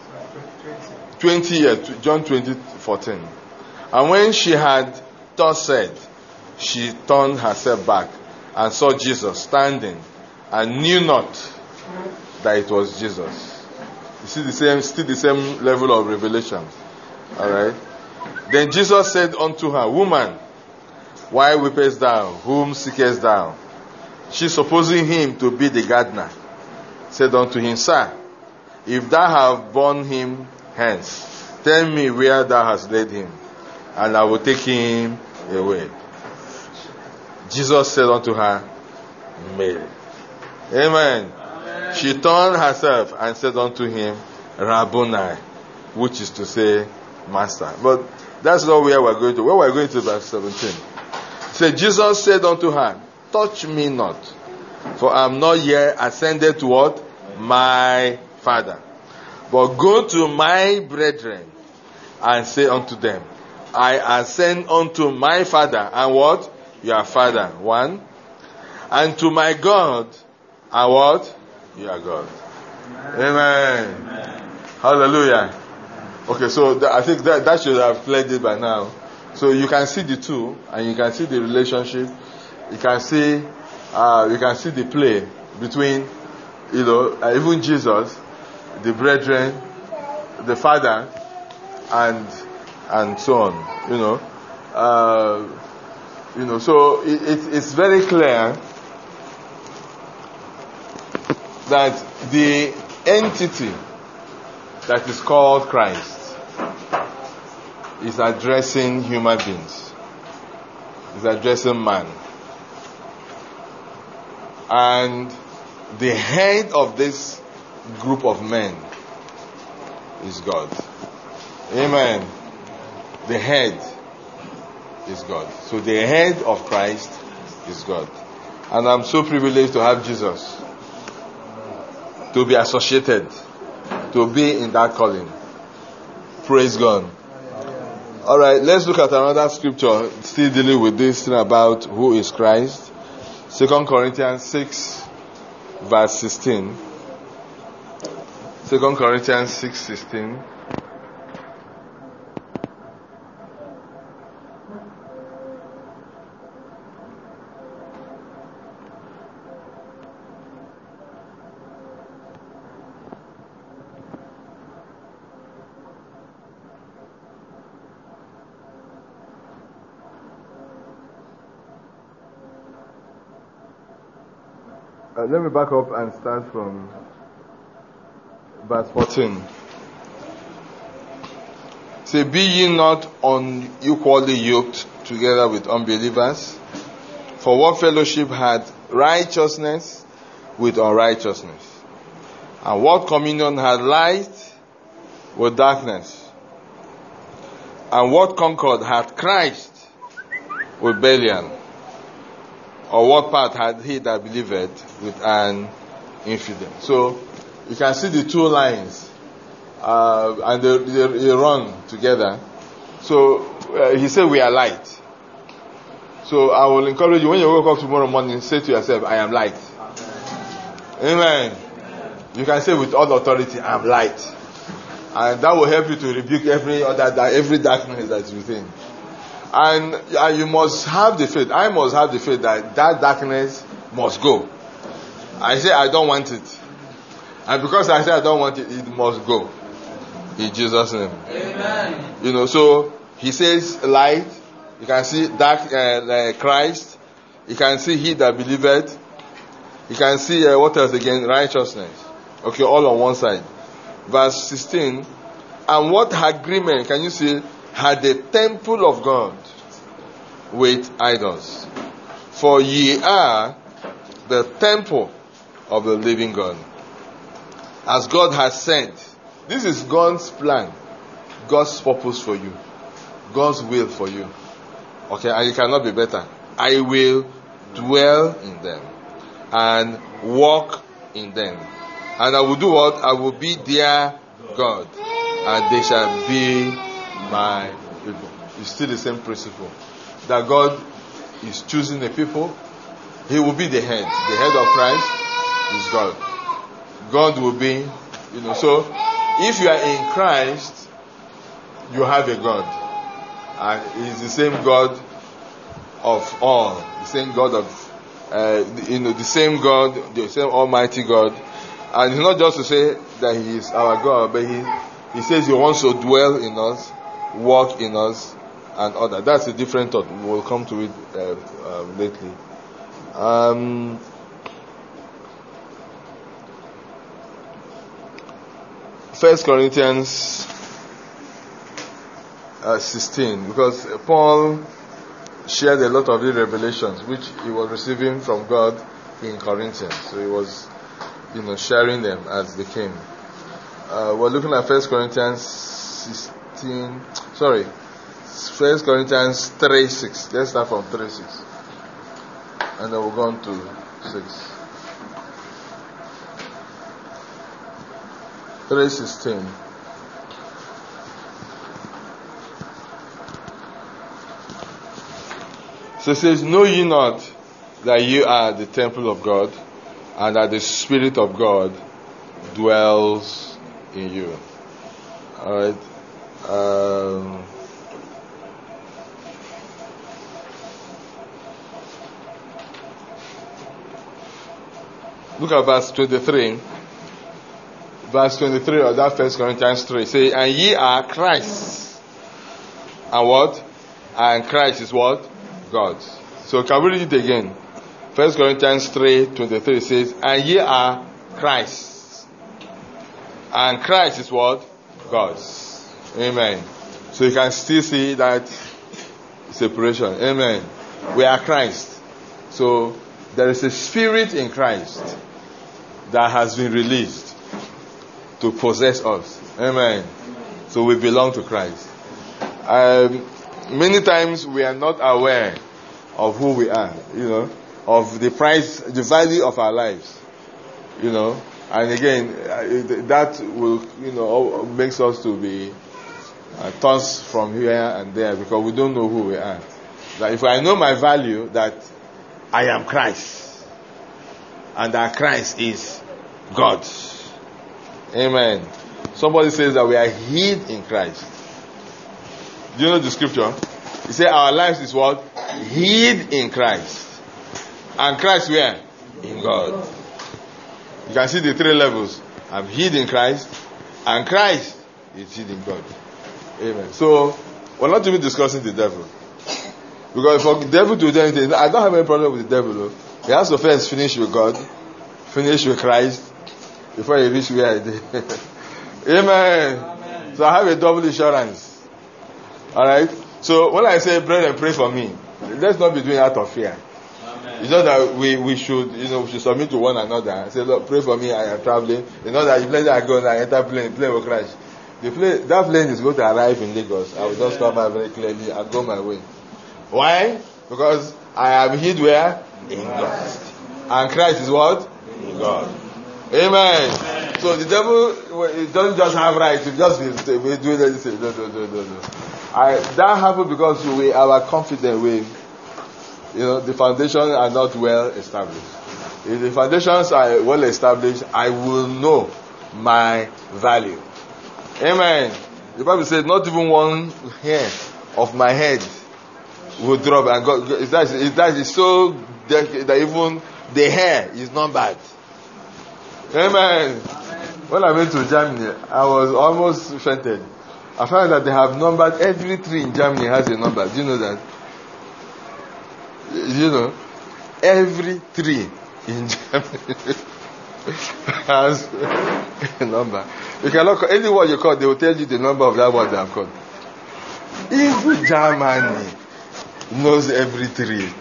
20 years, John 20:14, and when she had thus said, she turned herself back and saw Jesus standing, and knew not that it was Jesus. You see still the same level of revelation. All right. Then Jesus said unto her, Woman, why weepest thou? Whom seekest thou? She, supposing him to be the gardener, said unto him, Sir, if thou have borne him hence, tell me where thou hast laid him, and I will take him away. Jesus said unto her, Mary. Amen. Amen. She turned herself and said unto him, Rabboni, which is to say, Master. But that's not where we're going to. Where we're going to, verse 17. So Jesus said unto her, Touch me not, for I am not yet ascended to what? My Father. But go to my brethren and say unto them, I ascend unto my Father and what? Your Father. One. And to my God and what? Your God. Amen. Amen. Hallelujah. Okay, so I think that should have cleared it by now. So you can see the two, and you can see the relationship. You can see the play between, even Jesus, the brethren, the Father, and so on. So it's very clear that the entity that is called Christ is addressing human beings. Is addressing man. And the head of this group of men is God. Amen. The head is God. So the head of Christ is God. And I'm so privileged to have Jesus, to be associated, to be in that calling. Praise God. Alright, let's look at another scripture still dealing with this thing about who is Christ. 2 Corinthians 6 verse 16. 2 Corinthians 6:16. Let me back up and start from verse 14. Say, be ye not unequally yoked together with unbelievers? For what fellowship hath righteousness with unrighteousness? And what communion hath light with darkness? And what concord hath Christ with Belial? Or what part had he that believeth with an infidel? So you can see the two lines, and they run together. So he said, we are light. So I will encourage you, when you wake up tomorrow morning, say to yourself, I am light. Amen. You can say with all authority, I am light. And that will help you to rebuke every darkness that's within. And you must have the faith. I must have the faith that darkness must go. I say I don't want it. And because I say I don't want it, it must go. In Jesus' name. Amen. So he says light. You can see dark, Christ. You can see he that believeth. You can see what else again? Righteousness. Okay, all on one side. Verse 16. And what agreement, can you see, had the temple of God with idols? For ye are the temple of the living God. As God has said, this is God's plan, God's purpose for you, God's will for you. Okay, and you cannot be better. I will dwell in them and walk in them. And I will do what? I will be their God, and they shall be my people. It's still the same principle. That God is choosing the people. He will be the head. The head of Christ is God. God will be, so if you are in Christ, you have a God. And He is the same God of all. The same God of, the same God, the same Almighty God. And it's not just to say that He is our God, but He says He wants to dwell in us, walk in us, and all that. That's a different thought. We'll come to it lately. 1 Corinthians 16, because Paul shared a lot of the revelations which he was receiving from God in Corinthians. So he was, sharing them as they came. We're looking at 1 Corinthians 16. Sorry, 1 Corinthians 3:6. Let's start from 3:6, and then we'll go on to 6. 3:16. So it says, know ye not that ye are the temple of God, and that the Spirit of God dwells in you. Alright. Look at verse 23. Verse 23 of that 1 Corinthians 3. Say, and ye are Christ. And what? And Christ is what? God. So can we read it again? 1 Corinthians 3:23 says, and ye are Christ. And Christ is what? God. Amen. So you can still see that separation. Amen. We are Christ. So there is a spirit in Christ that has been released to possess us. Amen. So we belong to Christ. Many times we are not aware of who we are, of the price, the value of our lives, and again, that will, makes us to be tossed from here and there because we don't know who we are. Like if I know my value, that I am Christ, and that Christ is God. Amen. Somebody says that we are hid in Christ. Do you know the scripture? It says our lives is what? Hid in Christ. And Christ where? In God. You can see the 3 levels. I'm hid in Christ, and Christ is hid in God. Amen. So we're not even discussing the devil, because for the devil to do anything, I don't have any problem with the devil. He has to first finish with God, finish with Christ, before he reach where I did. Amen. Amen. So I have a double insurance. Alright? So when I say brethren pray for me, let's not be doing out of fear. Amen. It's not that we should we should submit to one another. Say, Lord, pray for me, I am traveling. You know that the place I go and I enter plane will crash. That plane is going to arrive in Lagos. I will just come out very clearly and go my way. Why? Because I am hid where? In Christ. And Christ is what? In God. Amen. Amen. So the devil, it doesn't just have right to just be doing anything. No. That happened because we are confident the foundations are not well established. If the foundations are well established, I will know my value. Amen. The Bible says not even one hair of my head will drop, and God, that is so that even the hair is not bad. Amen. When I went to Germany, I was almost fainted. I found that they have numbered every tree in Germany has a number. Do you know that? You know, every tree in Germany has a number. You cannot call any word you call, they will tell you the number of that word they have called. Even Germany knows every tree.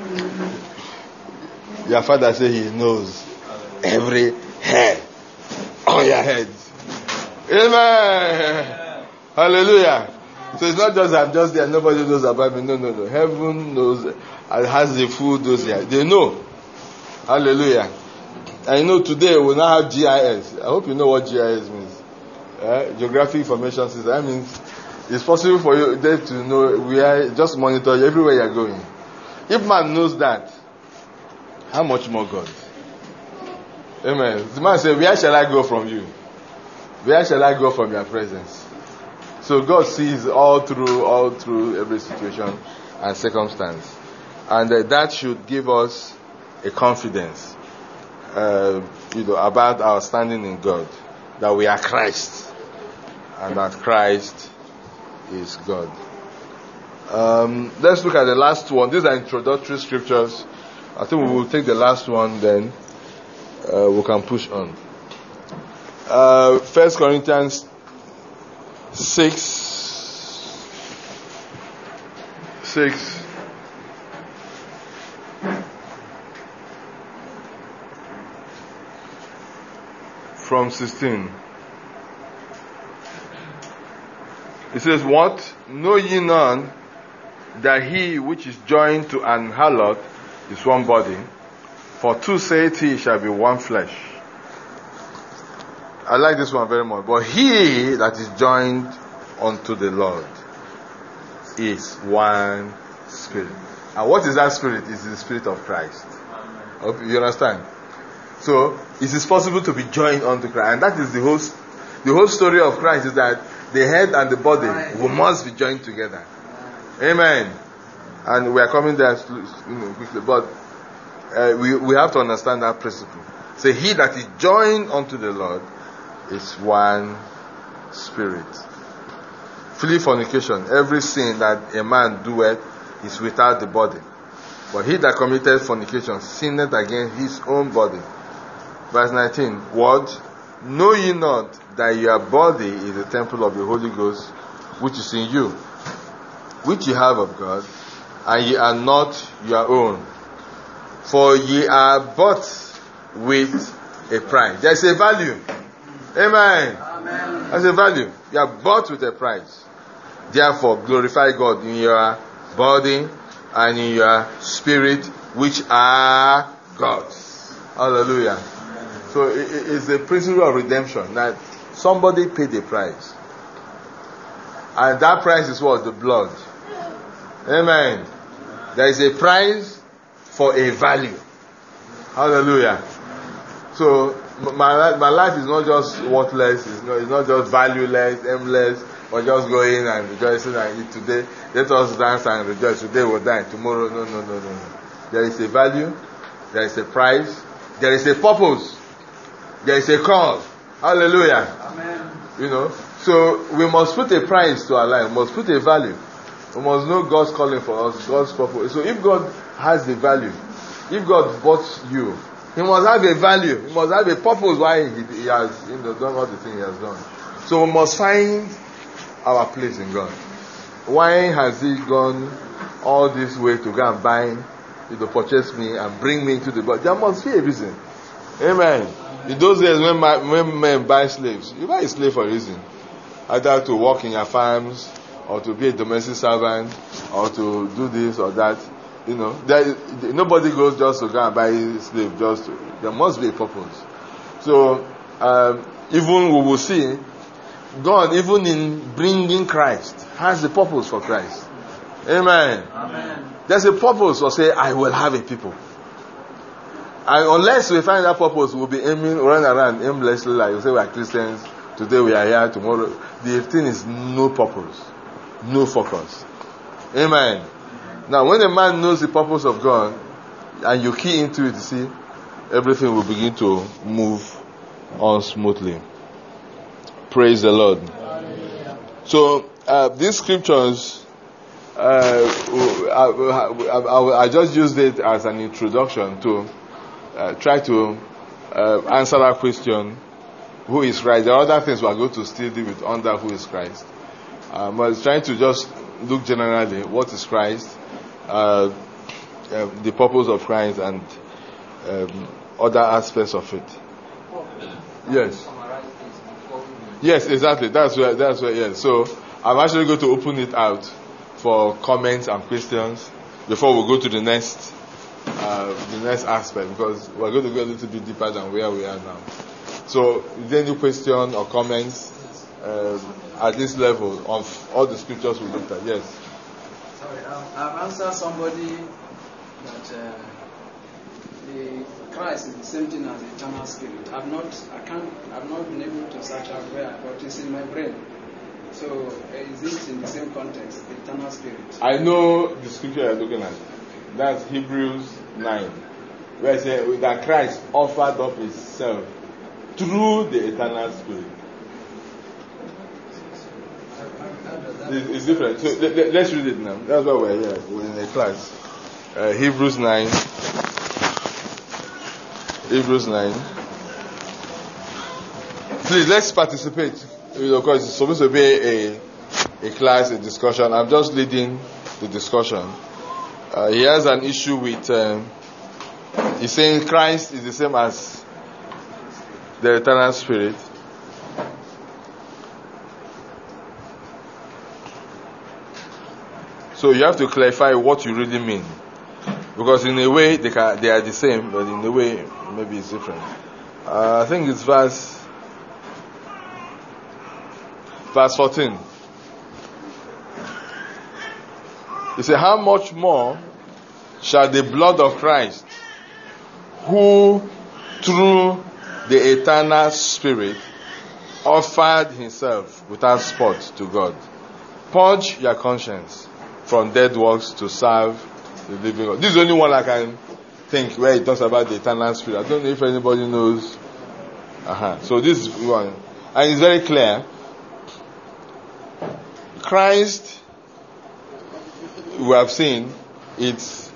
Your father said he knows every hair on your head. Amen. Hallelujah. So it's not just I'm just there, nobody knows about me. No. Heaven knows and has the full dossier. They know. Hallelujah. I know today we now have GIS. I hope you know what GIS means. Geographic Information System. That means it's possible for you there to know where, just monitor everywhere you're going. If man knows that, how much more God? Amen. The man said, where shall I go from you? Where shall I go from your presence? So God sees all through every situation and circumstance. And that should give us a confidence, about our standing in God. That we are Christ. And that Christ is God. Let's look at the last one. These are introductory scriptures. I think we will take the last one, then we can push on. 1 Corinthians 6 from 16. It says, what? Know ye not that he which is joined to an harlot is one body? For two saith he shall be one flesh. I like this one very much. But he that is joined unto the Lord is one spirit. And what is that spirit? It's the spirit of Christ. You understand? So it is possible to be joined unto Christ. And that is the whole story of Christ, is that the head and the body must be joined together. Amen. And we are coming there quickly, but we have to understand that principle. So he that is joined unto the Lord is one spirit. Flee fornication. Every sin that a man doeth is without the body. But he that committed fornication sinneth against his own body. Verse 19. What? Know ye not that your body is the temple of the Holy Ghost, which is in you, which ye have of God, and ye are not your own? For ye are bought with a price. There is a value. Amen. Amen. There's a value. You are bought with a price. Therefore, glorify God in your body and in your spirit, which are God's. Hallelujah. So it's the principle of redemption, that somebody paid a price. And that price is what? The blood. Amen. There is a price for a value. Hallelujah. So my life is not just worthless, it's not just valueless, aimless, or just going and rejoicing and eat today. Let us dance and rejoice. Today we'll die. Tomorrow, no. There is a value, there is a price, there is a purpose, there is a call. Hallelujah. Amen. So we must put a price to our life, we must put a value. We must know God's calling for us, God's purpose. So if God has the value, if God bought you, He must have a value. He must have a purpose why He has done all the things He has done. So we must find our place in God. Why has He gone all this way to go and buy, purchase me and bring me into the body? There must be a reason. Amen. In those days when men buy slaves, you buy a slave for a reason. Either to work in your farms, or to be a domestic servant, or to do this or that. Nobody goes just to go and buy a slave. There must be a purpose. So, even we will see, God, even in bringing Christ, has a purpose for Christ. Amen. Amen. There's a purpose for say, I will have a people. And unless we find that purpose, we'll be running around aimlessly, like you say we are Christians, today we are here, tomorrow. The thing is no purpose, no focus. Amen. Now, when a man knows the purpose of God, and you key into it, you see, everything will begin to move on smoothly. Praise the Lord. So these scriptures, I just used it as an introduction to try to answer that question, who is Christ? There are other things we are going to still deal with under who is Christ. But it's trying to just look generally, what is Christ, the purpose of Christ, and other aspects of it. Yes. Yes, exactly. That's where. Yes. So I'm actually going to open it out for comments and questions before we go to the next aspect, because we're going to go a little bit deeper than where we are now. So, is there any question or comments at this level of all the scriptures we looked at? Yes. Sorry, I've answered somebody that the Christ is the same thing as the eternal spirit. I've not been able to search out where, but it's in my brain. So is it in the same context, the eternal spirit? I know the scripture you're looking at. That's Hebrews 9, where it says that Christ offered up himself through the eternal spirit. It's different. So let's read it now. That's why we're here. We're in a class. Hebrews 9. Hebrews 9. Please, let's participate. Because it's supposed to be a class, a discussion. I'm just leading the discussion. He has an issue with, he's saying Christ is the same as the eternal spirit. So you have to clarify what you really mean. Because in a way they are the same, but in a way maybe it's different. I think it's verse 14. He said, how much more shall the blood of Christ, who through the eternal spirit offered himself without spot to God, purge your conscience from dead works to serve the living God. This is the only one I can think where it talks about the eternal spirit. I don't know if anybody knows. So this is one. And it's very clear. Christ, we have seen, it's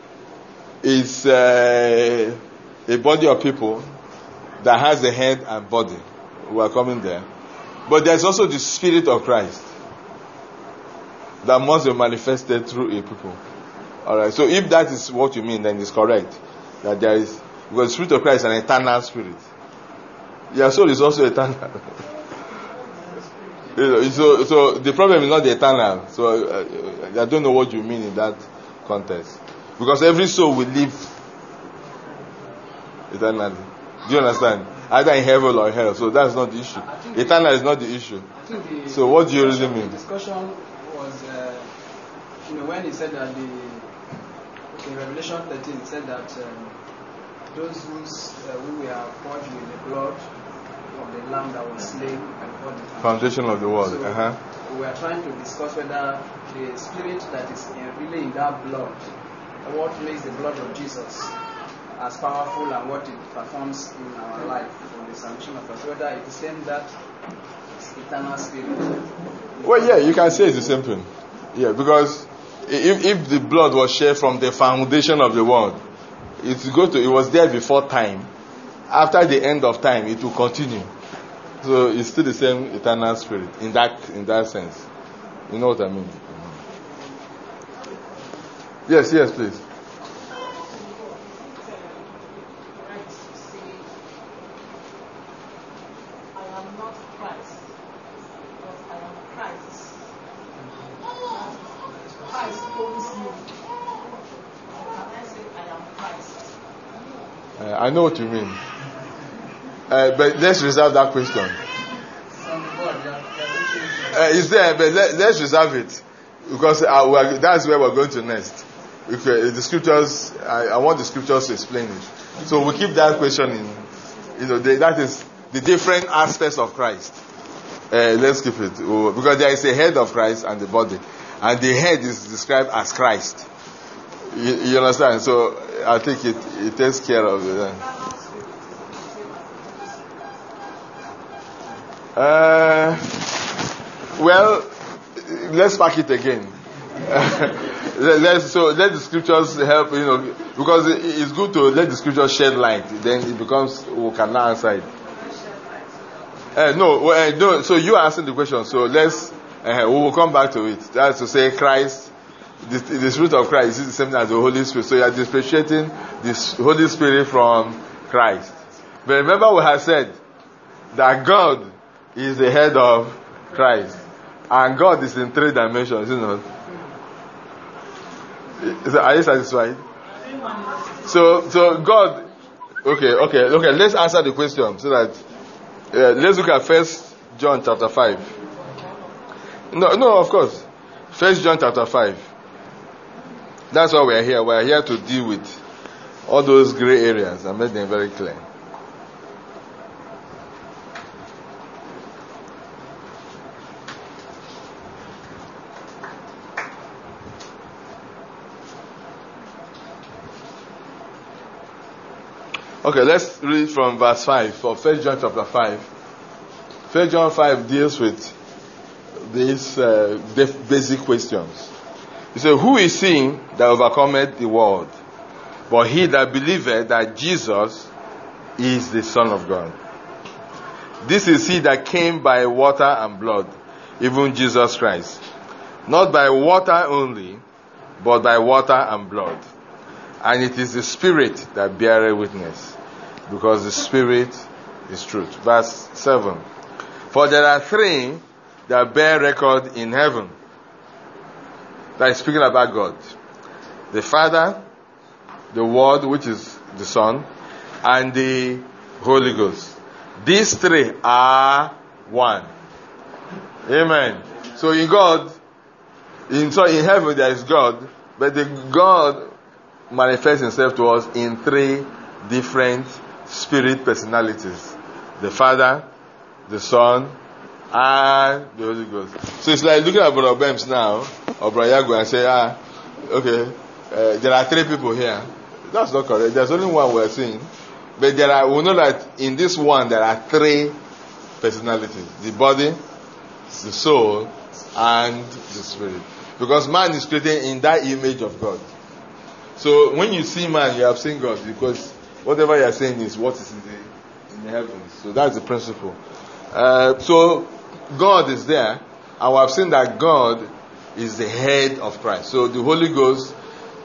a body of people that has a head and body. We are coming there. But there's also the Spirit of Christ that must be manifested through a people. Alright, so if that is what you mean, then it's correct. That there is, because the Spirit of Christ is an eternal spirit. Your soul is also eternal. So the problem is not the eternal. So I don't know what you mean in that context. Because every soul will live eternally. Do you understand? Either in heaven or hell. So that's not the issue. Eternal is not the issue. So what do you really mean? The discussion was, when he said that in Revelation 13, it said that those who were forged with the blood of the Lamb that was slain before the foundation of the world. So we are trying to discuss whether the spirit that is really in that blood, what makes the blood of Jesus as powerful and what it performs in our life for the salvation of us, whether it's the same that eternal spirit. Well, yeah, you can say it's the same thing. Yeah, because if the blood was shed from the foundation of the world, it was there before time. After the end of time, it will continue. So it's still the same eternal spirit in that sense. You know what I mean? Yes, please. I know what you mean. But let's reserve that question. It's there, but let's reserve it. Because that's where we're going to next. The scriptures, I want the scriptures to explain it. So we keep that question in, that is the different aspects of Christ. Let's keep it. Because there is a head of Christ and the body. And the head is described as Christ. You understand? So I think it takes care of it. Well, let's pack it again. Let the scriptures help, because it's good to let the scriptures shed light. Then it becomes, we can now answer it. No. So you are asking the question. So let's, we will come back to it. That's to say, Christ, the Spirit of Christ is the same as the Holy Spirit. So you are differentiating this Holy Spirit from Christ. But remember, we have said that God is the head of Christ, and God is in 3 dimensions, Are you satisfied? So God. Okay. Let's answer the question so that let's look at 1 John chapter 5. No, of course. 1 John chapter 5. That's why we are here. We are here to deal with all those gray areas and make them very clear. Okay, let's read from verse 5 for 1 John chapter 5. 1 John 5 deals with these basic questions. He said, who is he that overcometh the world? But he that believeth that Jesus is the Son of God. This is he that came by water and blood, even Jesus Christ. Not by water only, but by water and blood. And it is the Spirit that beareth witness, because the Spirit is truth. Verse 7. For there are 3 that bear record in heaven. That is speaking about God. The Father, the Word, which is the Son, and the Holy Ghost. These 3 are one. Amen. So in God, in heaven there is God, but the God manifests himself to us in 3 different spirit personalities: the Father, the Son, and the Holy Ghost. So it's like looking at Brother Bems now, or Brother Yago, and say, there are 3 people here. That's not correct. There's only one we're seeing. But we know that in this one there are 3 personalities: the body, the soul, and the spirit. Because man is created in that image of God. So when you see man, you have seen God, because whatever you are saying is what is in the heavens. So that's the principle. So God is there, and we have seen that God is the head of Christ. So the Holy Ghost,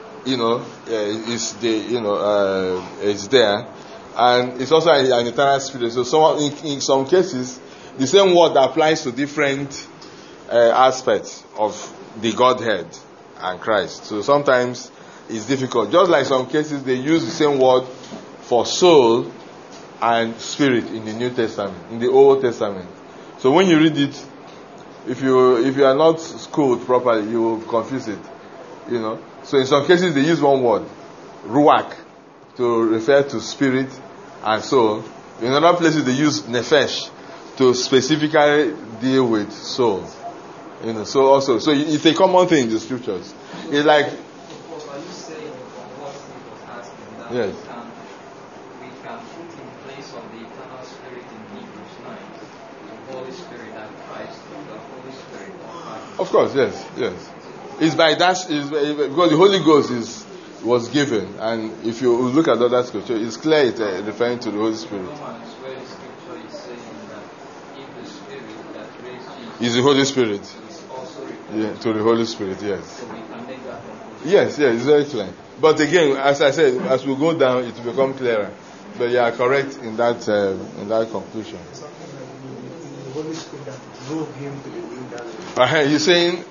is there, and it's also an eternal spirit. So in some cases, the same word applies to different aspects of the Godhead and Christ. So sometimes it's difficult. Just like some cases, they use the same word for soul and spirit in the New Testament, in the Old Testament. So when you read it, if you are not schooled properly, you will confuse it. So in some cases they use one word, ruach, to refer to spirit and soul. In other places they use nephesh to specifically deal with soul. So it's a common thing in the scriptures. It's like, are you saying from what he was asking that yes, we can put in place of the eternal spirit in Hebrews 9 the Holy Spirit and Christ, the Holy Spirit? Of course, yes. It's by that, because the Holy Ghost was given, and if you look at other scripture, it's clear it's referring to the Holy Spirit. Romans, where the scripture is saying that if the Spirit that raised Jesus is the Holy Spirit. is also referring To the Holy Spirit, yes. so we can make that conclusion. Yes, it's very clear. But again, as I said, as we go down, it will become clearer. But you are correct in that conclusion. The Holy Spirit that drove him to the wilderness. He's saying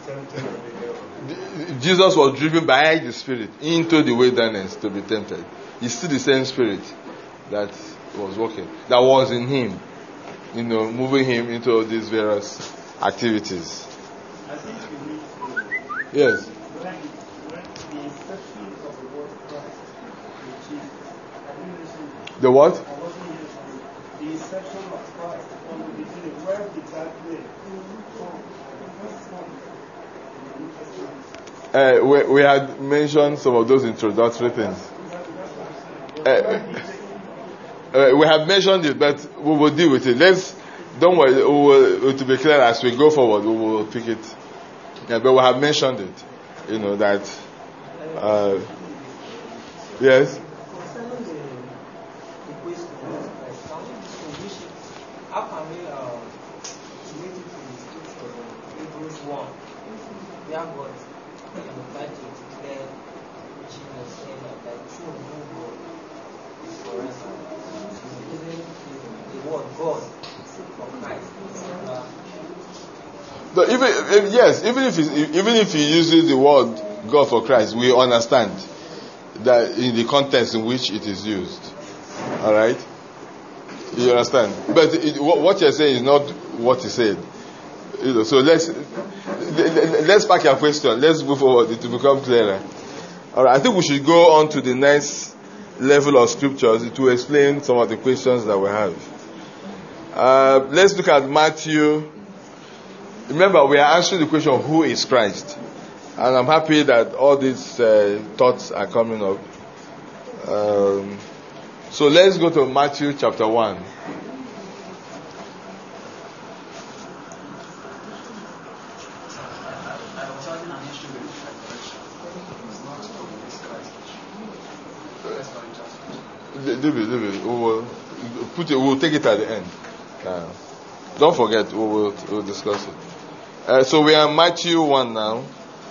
Jesus was driven by the Spirit into the wilderness to be tempted. It's still the same Spirit that was working, that was in him, moving him into all these various activities. I think we need to. Yes. When the inception of the word Christ, which is, I didn't listen. The what? I wasn't listening. The inception of Christ from the beginning. Where did that play? We had mentioned some of those introductory things. We have mentioned it, but we will deal with it. Don't worry, to be clear, as we go forward, we will pick it. Yeah, but we have mentioned it. That. Yes? Concerning the question, can we distinguish it? How can we relate it to the scripture of Hebrews 1? Where God tried to declare Jesus saying that the true and God is forever. Using the word God for Christ. So even if he uses the word God for Christ, we understand that in the context in which it is used. All right, you understand? But what you're saying is not what he said. So let's pack your question. Let's move forward. It will become clearer. All right, I think we should go on to the next level of scriptures to explain some of the questions that we have. Let's look at Matthew. Remember, we are answering the question, who is Christ? And I'm happy that all these thoughts are coming up. So let's go to Matthew chapter 1. I was having an issue with resurrection. It's not always Christ. David, we'll take it at the end. Don't forget, we'll discuss it. So we are Matthew 1 now.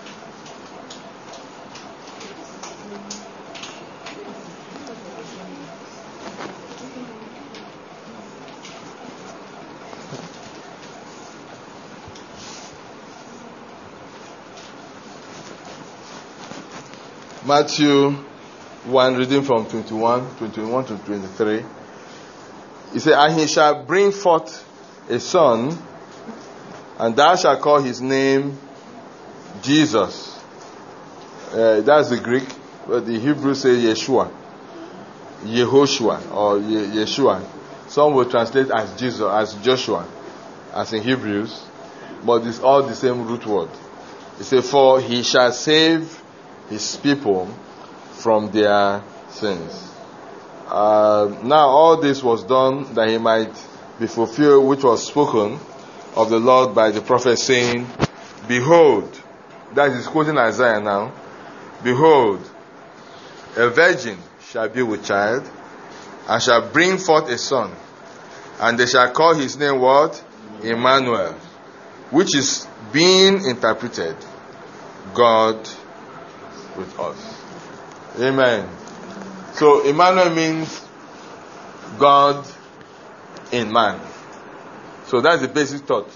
Matthew 1, reading from 21 to 23. He said, "And he shall bring forth a son, and thou shalt call his name Jesus." That's the Greek, but the Hebrew say Yeshua, Yehoshua, or Yeshua. Some will translate as Jesus, as Joshua, as in Hebrews, but it's all the same root word. He said, "For he shall save his people from their sins." Now all this was done that he might be fulfilled, which was spoken of the Lord by the prophet, saying, "Behold," that is quoting Isaiah now, "Behold, a virgin shall be with child, and shall bring forth a son, and they shall call his name" what? Emmanuel, which is being interpreted, God with us. Amen. So Emmanuel means God in man. So that's the basic thought.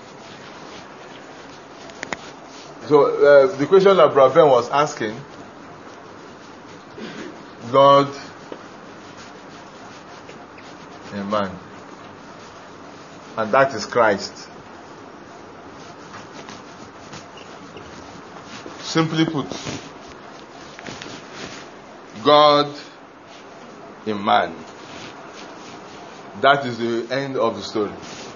So the question that Brother Ben was asking, God in man, and that is Christ. Simply put, God in man. That is the end of the story.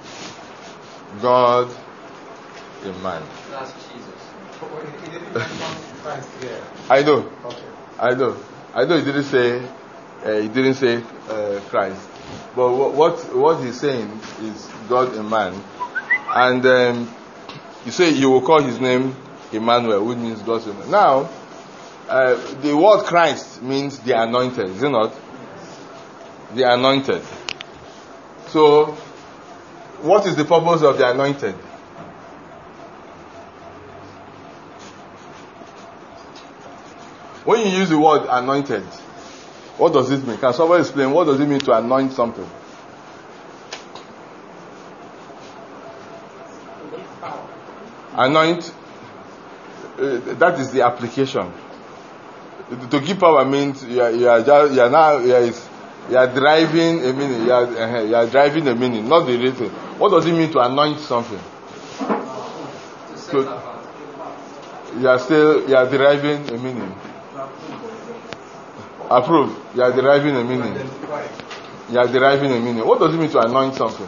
God in man. That's Jesus. He didn't mention Christ here. I know. Okay. I know. He didn't say Christ. But what he's saying is God in man, and you say you will call his name Emmanuel, which means God in man. Now, the word Christ means the anointed, is it not? The anointed. So, what is the purpose of the anointed? When you use the word anointed, what does it mean? Can somebody explain what does it mean to anoint something? Anoint, that is the application. To give power means you are driving a meaning. You are driving a meaning, not the real thing. What does it mean to anoint something? You are deriving a meaning. Approve. You are deriving a meaning. You are deriving a meaning. What does it mean to anoint something?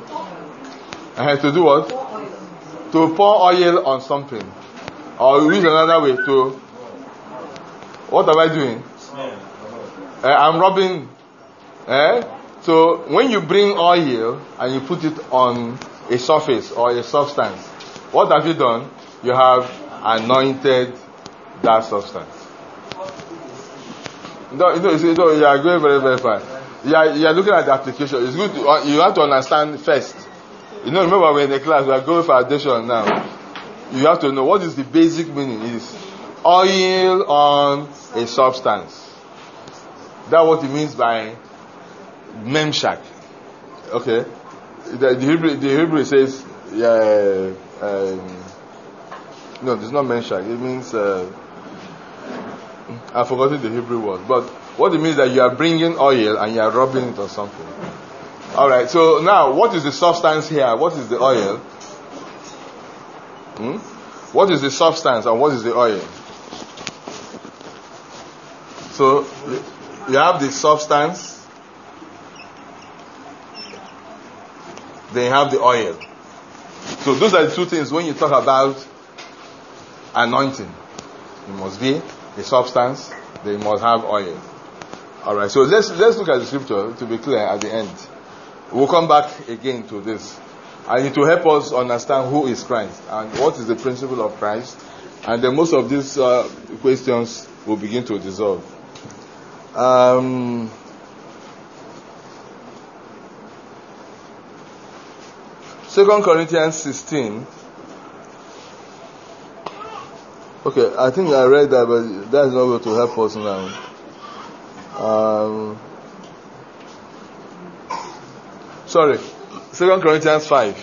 To do what? To pour oil on something. Or use another way to. What am I doing? I'm rubbing. So when you bring oil and you put it on a surface or a substance, what have you done? You have anointed that substance. No, you are going very, very far. You are looking at the application. It's good. You have to understand first. Remember we're in the class, we are going for foundation now. You have to know what is the basic meaning. Is oil on a substance. That's what it means by memshak. Okay. The Hebrew says, no, it's not memshak. It means, I've forgotten the Hebrew word. But what it means is that you are bringing oil and you are rubbing it on something. Alright, so now, what is the substance here? What is the oil? What is the substance and what is the oil? So, you have the substance, then you have the oil. So those are the two things when you talk about anointing. It must be a substance, then you must have oil. Alright, so let's look at the scripture to be clear at the end. We'll come back again to this. And it will help us understand who is Christ and what is the principle of Christ. And then most of these questions will begin to dissolve. 2 Corinthians 16. Okay, I think I read that, but that's not going to help us now. 2 Corinthians 5.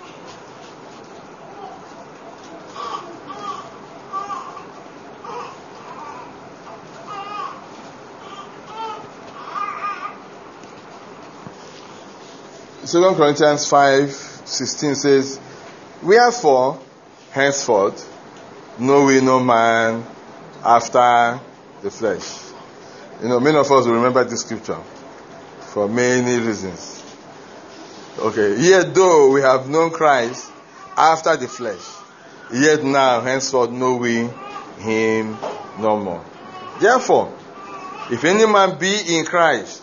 Second Corinthians 5:16 says, "Wherefore, henceforth, know we no man after the flesh." Many of us will remember this scripture for many reasons. Okay, yet though we have known Christ after the flesh, yet now henceforth know we him no more. Therefore, if any man be in Christ,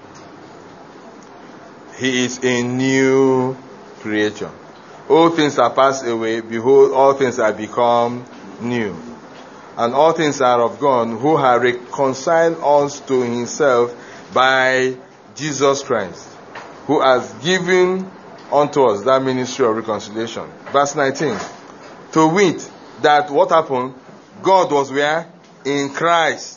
he is a new creature. All things are passed away, behold, all things are become new. And all things are of God, who has reconciled us to himself by Jesus Christ, who has given unto us that ministry of reconciliation. Verse 19. To wit, that what happened? God was where? In Christ.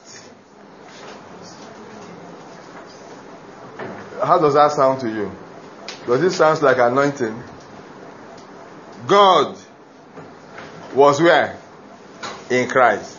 How does that sound to you? Does it sound like anointing? God was where? In Christ.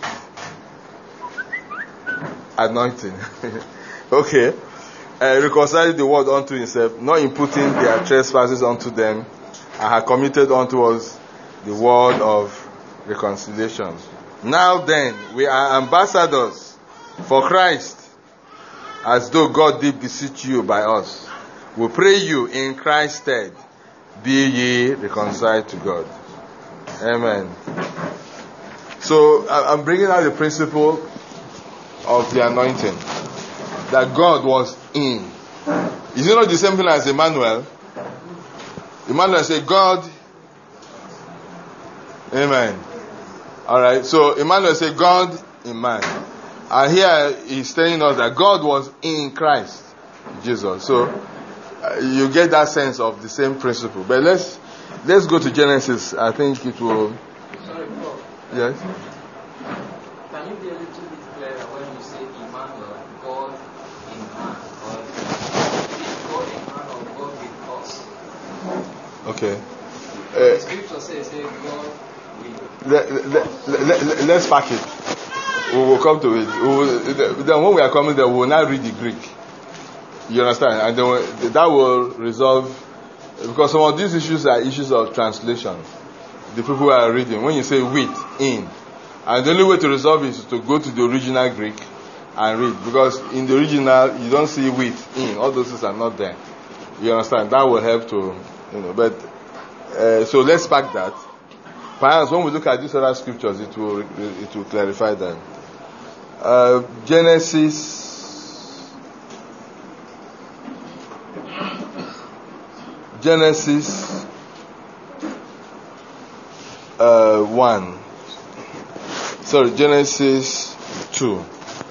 Anointing. Okay. Reconciling the world unto himself, not imputing their trespasses unto them, and had committed unto us the word of reconciliation. Now then, we are ambassadors for Christ, as though God did beseech you by us. We pray you in Christ's stead, be ye reconciled to God. Amen. So I'm bringing out the principle of the anointing, that God was in. Is it not the same thing as Emmanuel? Emmanuel said, God. Amen. Alright, so Emmanuel said, God in man. And here he's telling us that God was in Christ Jesus. So you get that sense of the same principle. But let's go to Genesis. I think it will. Sorry, Paul. Yes. Can you be a little bit clearer when you say Emmanuel, God in man, or God in man, or God with us? Okay. The scripture says God with. Let's pack it. We will come to it. Then when we are coming there, we will now read the Greek. You understand? And then that will resolve, because some of these issues are issues of translation. The people who are reading, when you say with, in, and the only way to resolve it is to go to the original Greek and read, because in the original you don't see with, in, all those things are not there. You understand? That will help to, but so let's pack that. Perhaps when we look at these other scriptures, it will clarify that. Genesis Genesis 1. Sorry, Genesis 2.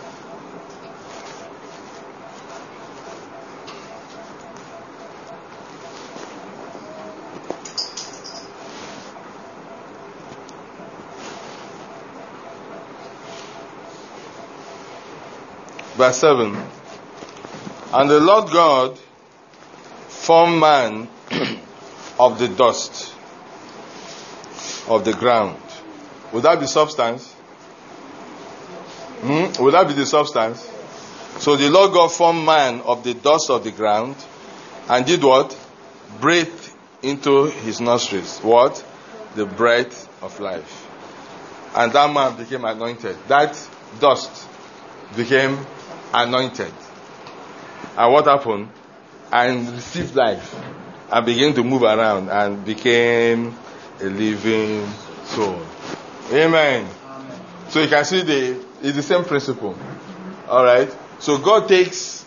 Verse 7. And the Lord God formed man of the dust of the ground. Would that be substance? Would that be the substance? So the Lord God formed man of the dust of the ground and did what? Breathed into his nostrils. What? The breath of life. And that man became anointed. That dust became anointed. And what happened? And received life and began to move around and became a living soul. Amen. So you can see it's the same principle. Alright? So God takes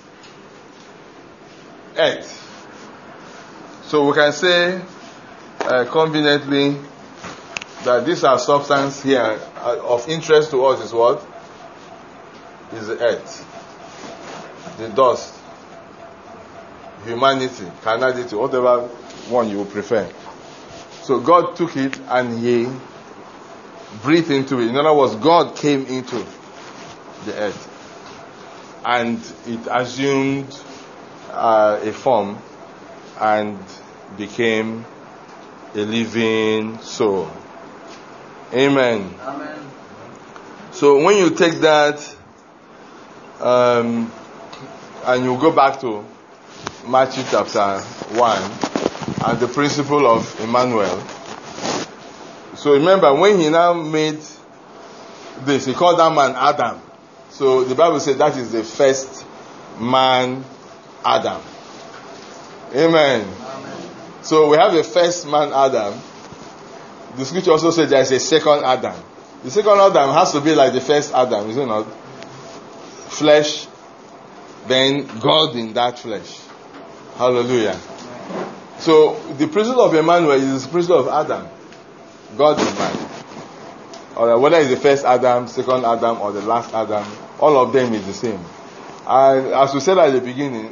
earth. So we can say conveniently that this our substance here of interest to us is what? Is the earth. The dust. Humanity, carnality, whatever one you prefer. So God took it and He breathed into it. In other words, God came into the earth and it assumed a form and became a living soul. Amen. Amen. So when you take that and you go back to Matthew chapter 1 and the principle of Emmanuel. So remember, when he now made this, he called that man Adam. So the Bible says that is the first man, Adam. Amen. Amen. So we have a first man, Adam. The scripture also says there is a second Adam. The second Adam has to be like the first Adam, is it not? Flesh, then God in that flesh. Hallelujah. So the principle of Emmanuel is the principle of Adam. God in man. Alright, whether it's the first Adam, second Adam, or the last Adam, all of them is the same. And as we said at the beginning,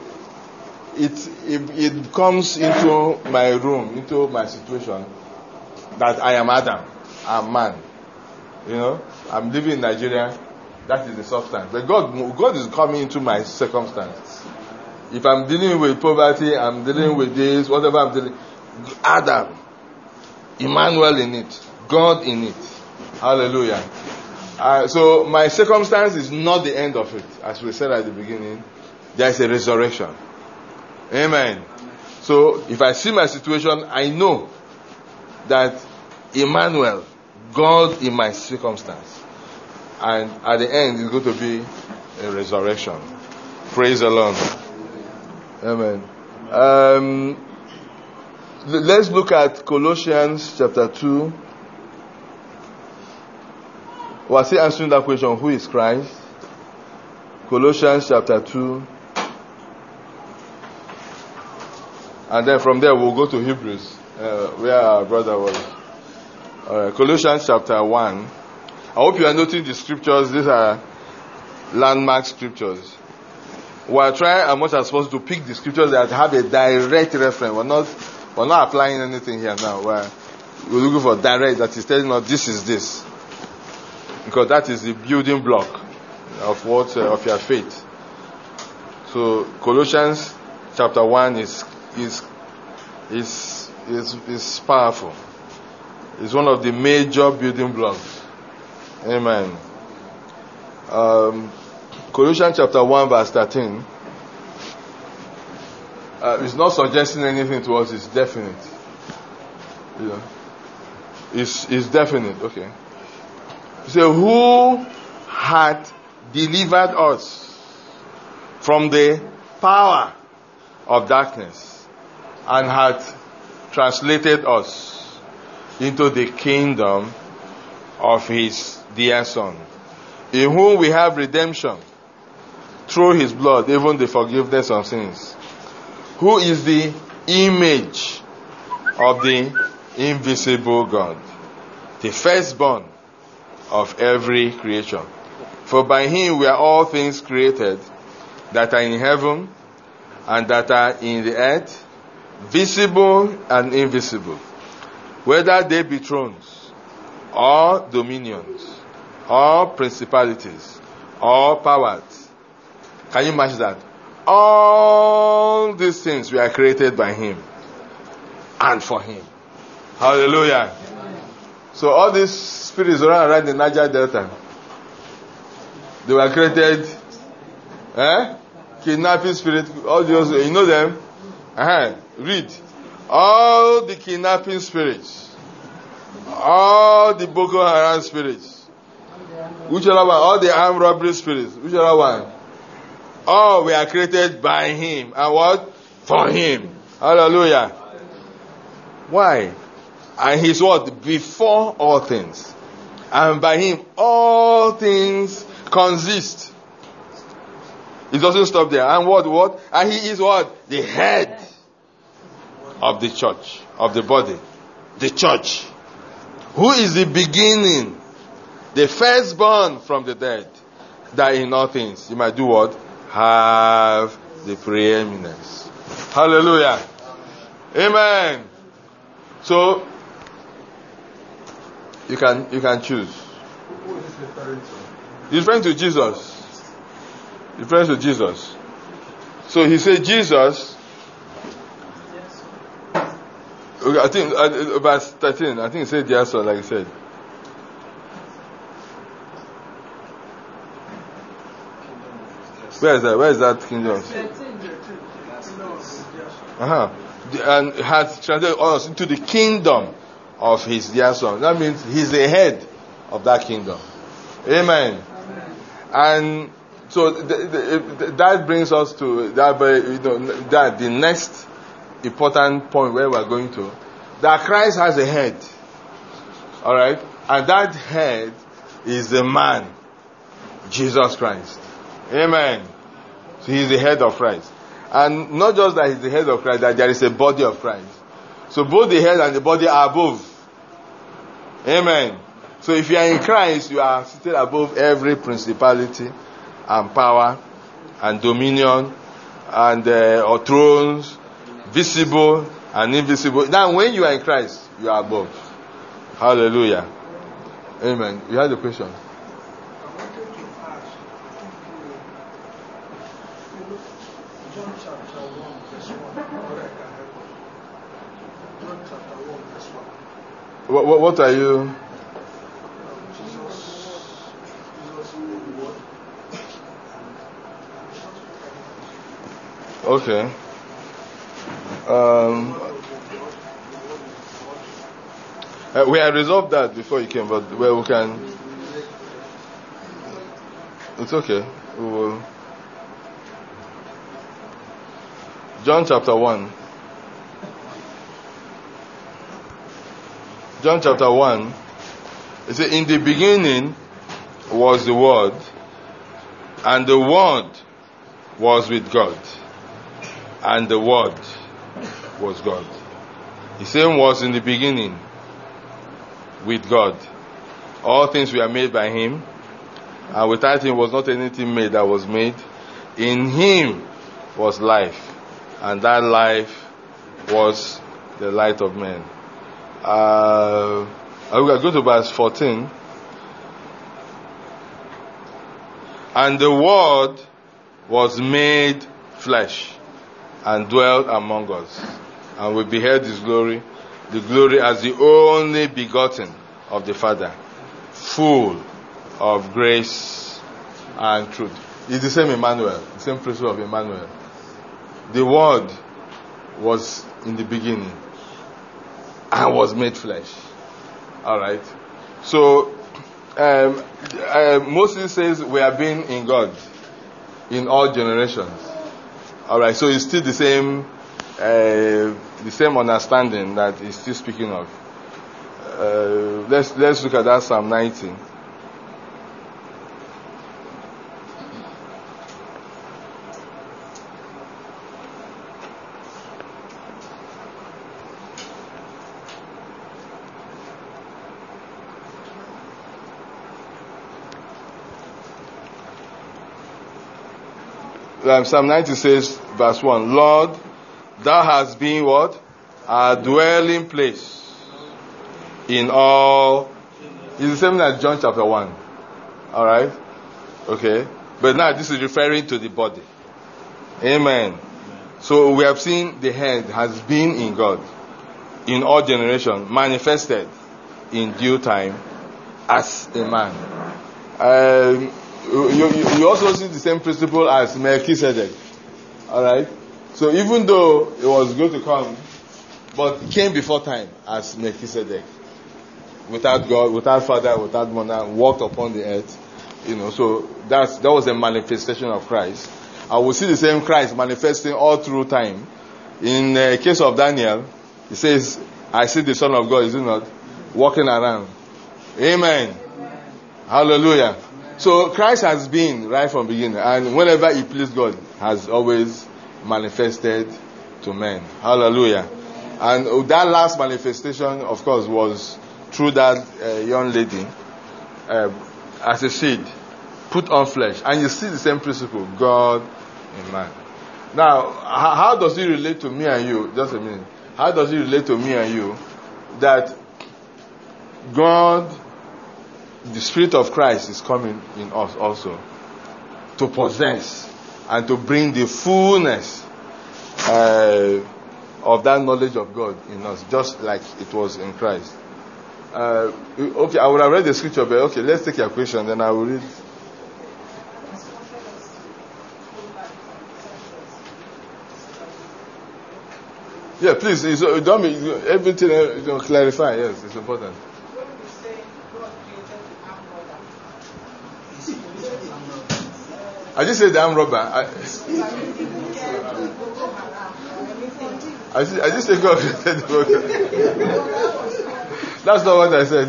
it comes into my room, into my situation, that I am Adam, I'm man. You know, I'm living in Nigeria, that is the substance. But God is coming into my circumstance. If I'm dealing with poverty, I'm dealing with this, whatever I'm dealing, Adam, Emmanuel in it, God in it. Hallelujah. So my circumstance is not the end of it. As we said at the beginning, there is a resurrection. Amen. So if I see my situation, I know that Emmanuel, God in my circumstance. And at the end, it's going to be a resurrection. Praise the Lord. Amen. Let's look at Colossians chapter 2. Was he answering that question? Who is Christ? Colossians chapter 2. And then from there we'll go to Hebrews, where our brother was. Colossians chapter 1. I hope you are noting the scriptures. These are landmark scriptures. We are trying as much as possible to pick the scriptures that have a direct reference. We're not applying anything here now. We're looking for direct, that is telling us this is this. Because that is the building block of what of your faith. So Colossians chapter 1 is powerful. It's one of the major building blocks. Amen. Colossians chapter 1 verse 13 is not suggesting anything to us. It's definite. You know, it's definite. Okay. So who had delivered us from the power of darkness and had translated us into the kingdom of his dear Son, in whom we have redemption through his blood, even the forgiveness of sins, who is the image of the invisible God, the firstborn of every creature. For by him were all things created, that are in heaven and that are in the earth, visible and invisible, whether they be thrones, or dominions, or principalities, or powers. Can you match that? All these things were created by him and for him. Hallelujah. So all these spirits around the Niger Delta, they were created, kidnapping spirit, all those, you know them? Read. All the kidnapping spirits, all the Boko Haram spirits, which other one? All the armed robbery spirits, which other one? All were created by him. And what? For him. Hallelujah. Why? And he's what? Before all things. And by him all things consist. It doesn't stop there. And what? And he is what? The head of the church, of the body. The church. Who is the beginning? The firstborn from the dead. That in all things you might do what? Have the preeminence. Hallelujah. Amen. So you can choose. He's referring to Jesus. He's referring to Jesus. So he said Jesus. I think verse 13. I think he said yes, like he said. Where is that? Where is that kingdom? And has translated us into the kingdom of his dear son. That means he's the head of that kingdom. Amen. And so that brings us to that the next important point where we're going to. That Christ has a head. Alright? And that head is the man, Jesus Christ. Amen. So he's the head of Christ. And not just that he's the head of Christ, that there is a body of Christ. So both the head and the body are above. Amen. So if you are in Christ, you are seated above every principality and power and dominion and or thrones, visible and invisible. Now when you are in Christ, you are above. Hallelujah. Amen. You had a question? John chapter 1 verse 1. John chapter 1 verse 1. What are you? Jesus the word. Okay. We had resolved that before you came, but where we can. It's okay. We will. John chapter 1. John chapter 1. It says, in the beginning was the Word, and the Word was with God, and the Word was God. The same was in the beginning with God. All things were made by him, and without him was not anything made that was made. In him was life, and that life was the light of men. I will go to verse 14. And the Word was made flesh and dwelt among us, and we beheld his glory, the glory as the only begotten of the Father, full of grace and truth. It's the same Emmanuel, the same principle of Emmanuel. The Word was in the beginning and was made flesh. Alright. So, Moses says we have been in God in all generations. Alright, so it's still the same understanding that he's still speaking of. Let's look at that Psalm 90. Psalm 90 says, verse 1, Lord, thou hast been what? A dwelling place in all. It's the same as John chapter 1. Alright? Okay. But now this is referring to the body. Amen. So we have seen the head has been in God in all generations, manifested in due time as a man. You also see the same principle as Melchizedek. Alright? So even though it was going to come, but it came before time as Melchizedek. Without God, without father, without mother, walked upon the earth. So that was a manifestation of Christ. I will see the same Christ manifesting all through time. In the case of Daniel, he says, I see the Son of God, is it not? Walking around. Amen. Hallelujah. So Christ has been right from the beginning, and whenever he pleased God, has always manifested to men. Hallelujah. And that last manifestation, of course, was through that young lady as a seed put on flesh. And you see the same principle, God in man. Now, how does it relate to me and you? Just a minute. How does it relate to me and you that God, the Spirit of Christ, is coming in us also to possess and to bring the fullness of that knowledge of God in us, just like it was in Christ? Okay, I would have read the scripture, but okay, let's take your question, then I will read. Yeah, please, don't everything clarify. Yes, it's important. I just said the armed robber. I just said God created the robber. That's not what I said.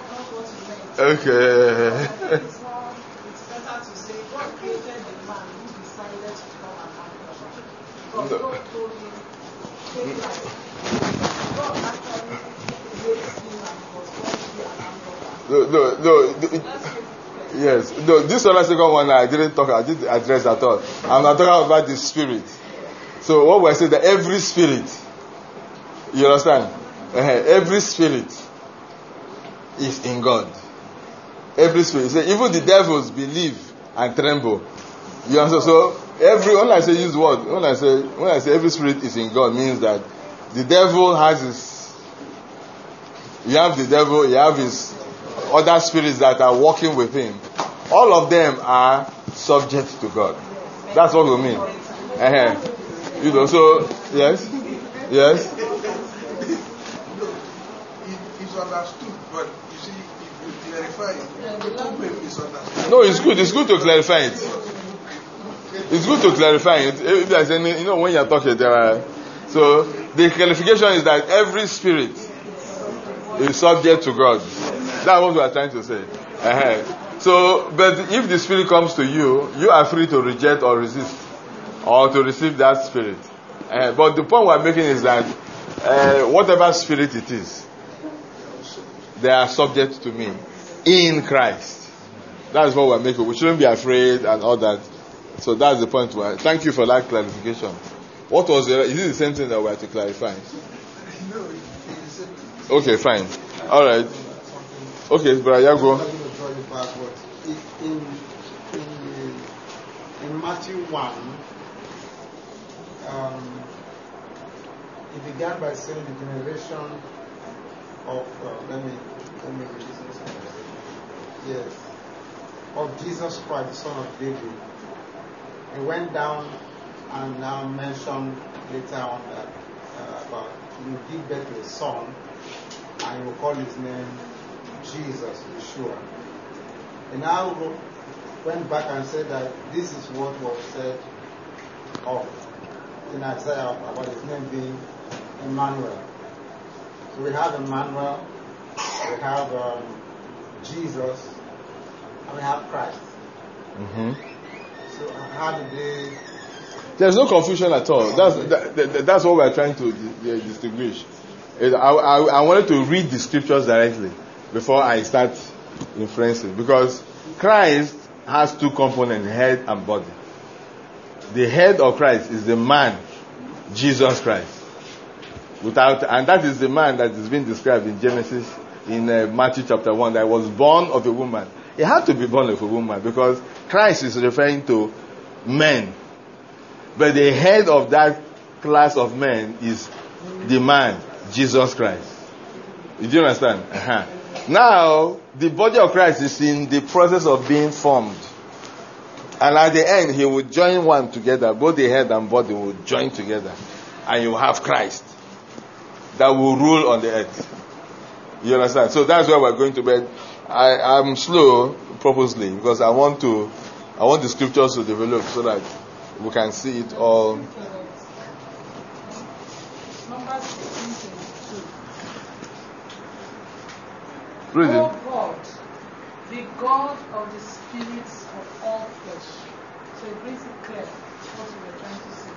Okay. It's better to say God created the man who decided to come and have pleasure. Because God told him, take life. God actually raised him and was going to be an armed robber. No. Yes. No, this other second one I didn't address at all. I'm not talking about the spirit. So what we say that every spirit, you understand? Every spirit is in God. Every spirit. So even the devils believe and tremble. You understand? So when I say use word, when I say every spirit is in God, means that the devil has his. You have the devil. You have his other spirits that are working with him. All of them are subject to God. That's what we mean. So yes. It's understood, but you see, if you clarify it, the problem is understood. No, it's good. It's good to clarify it. It's good to clarify it. If there's any, when you're talking, there are. So the clarification is that every spirit is subject to God. That's what we are trying to say. So, but if the spirit comes to you, you are free to reject or resist, or to receive that spirit. But the point we are making is that whatever spirit it is, they are subject to me in Christ. That is what we are making. We shouldn't be afraid and all that. So that's the point. Thank you for that clarification. What was it? Is it the same thing that we have to clarify? No, Okay, fine. All right. Okay, Brother Yago. In Matthew 1, it began by saying the generation of let me read this. Yes, of Jesus Christ, the Son of David. It went down and now mentioned later on that about you give birth to a son, and you will call his name Jesus, Yeshua. And now went back and said that this is what was said of in Isaiah about his name being Emmanuel. So we have Emmanuel, we have Jesus, and we have Christ. Mm-hmm. So how do they? There's no confusion at all. That's what we're trying to distinguish. I wanted to read the scriptures directly before I start inferencing, because Christ has two components, head and body. The head of Christ is the man, Jesus Christ. And that is the man that is being described in Genesis, in Matthew chapter 1, that was born of a woman. He had to be born of a woman because Christ is referring to men. But the head of that class of men is the man, Jesus Christ. Did you understand? Now, the body of Christ is in the process of being formed. And at the end, he will join one together. Both the head and body will join together. And you have Christ that will rule on the earth. You understand? So that's why we're going to bed. I'm slow purposely because I want the scriptures to develop so that we can see it all. Numbers 16:22. Read it. Oh God, the God of the spirits of all flesh. So it brings it clear what we were trying to say.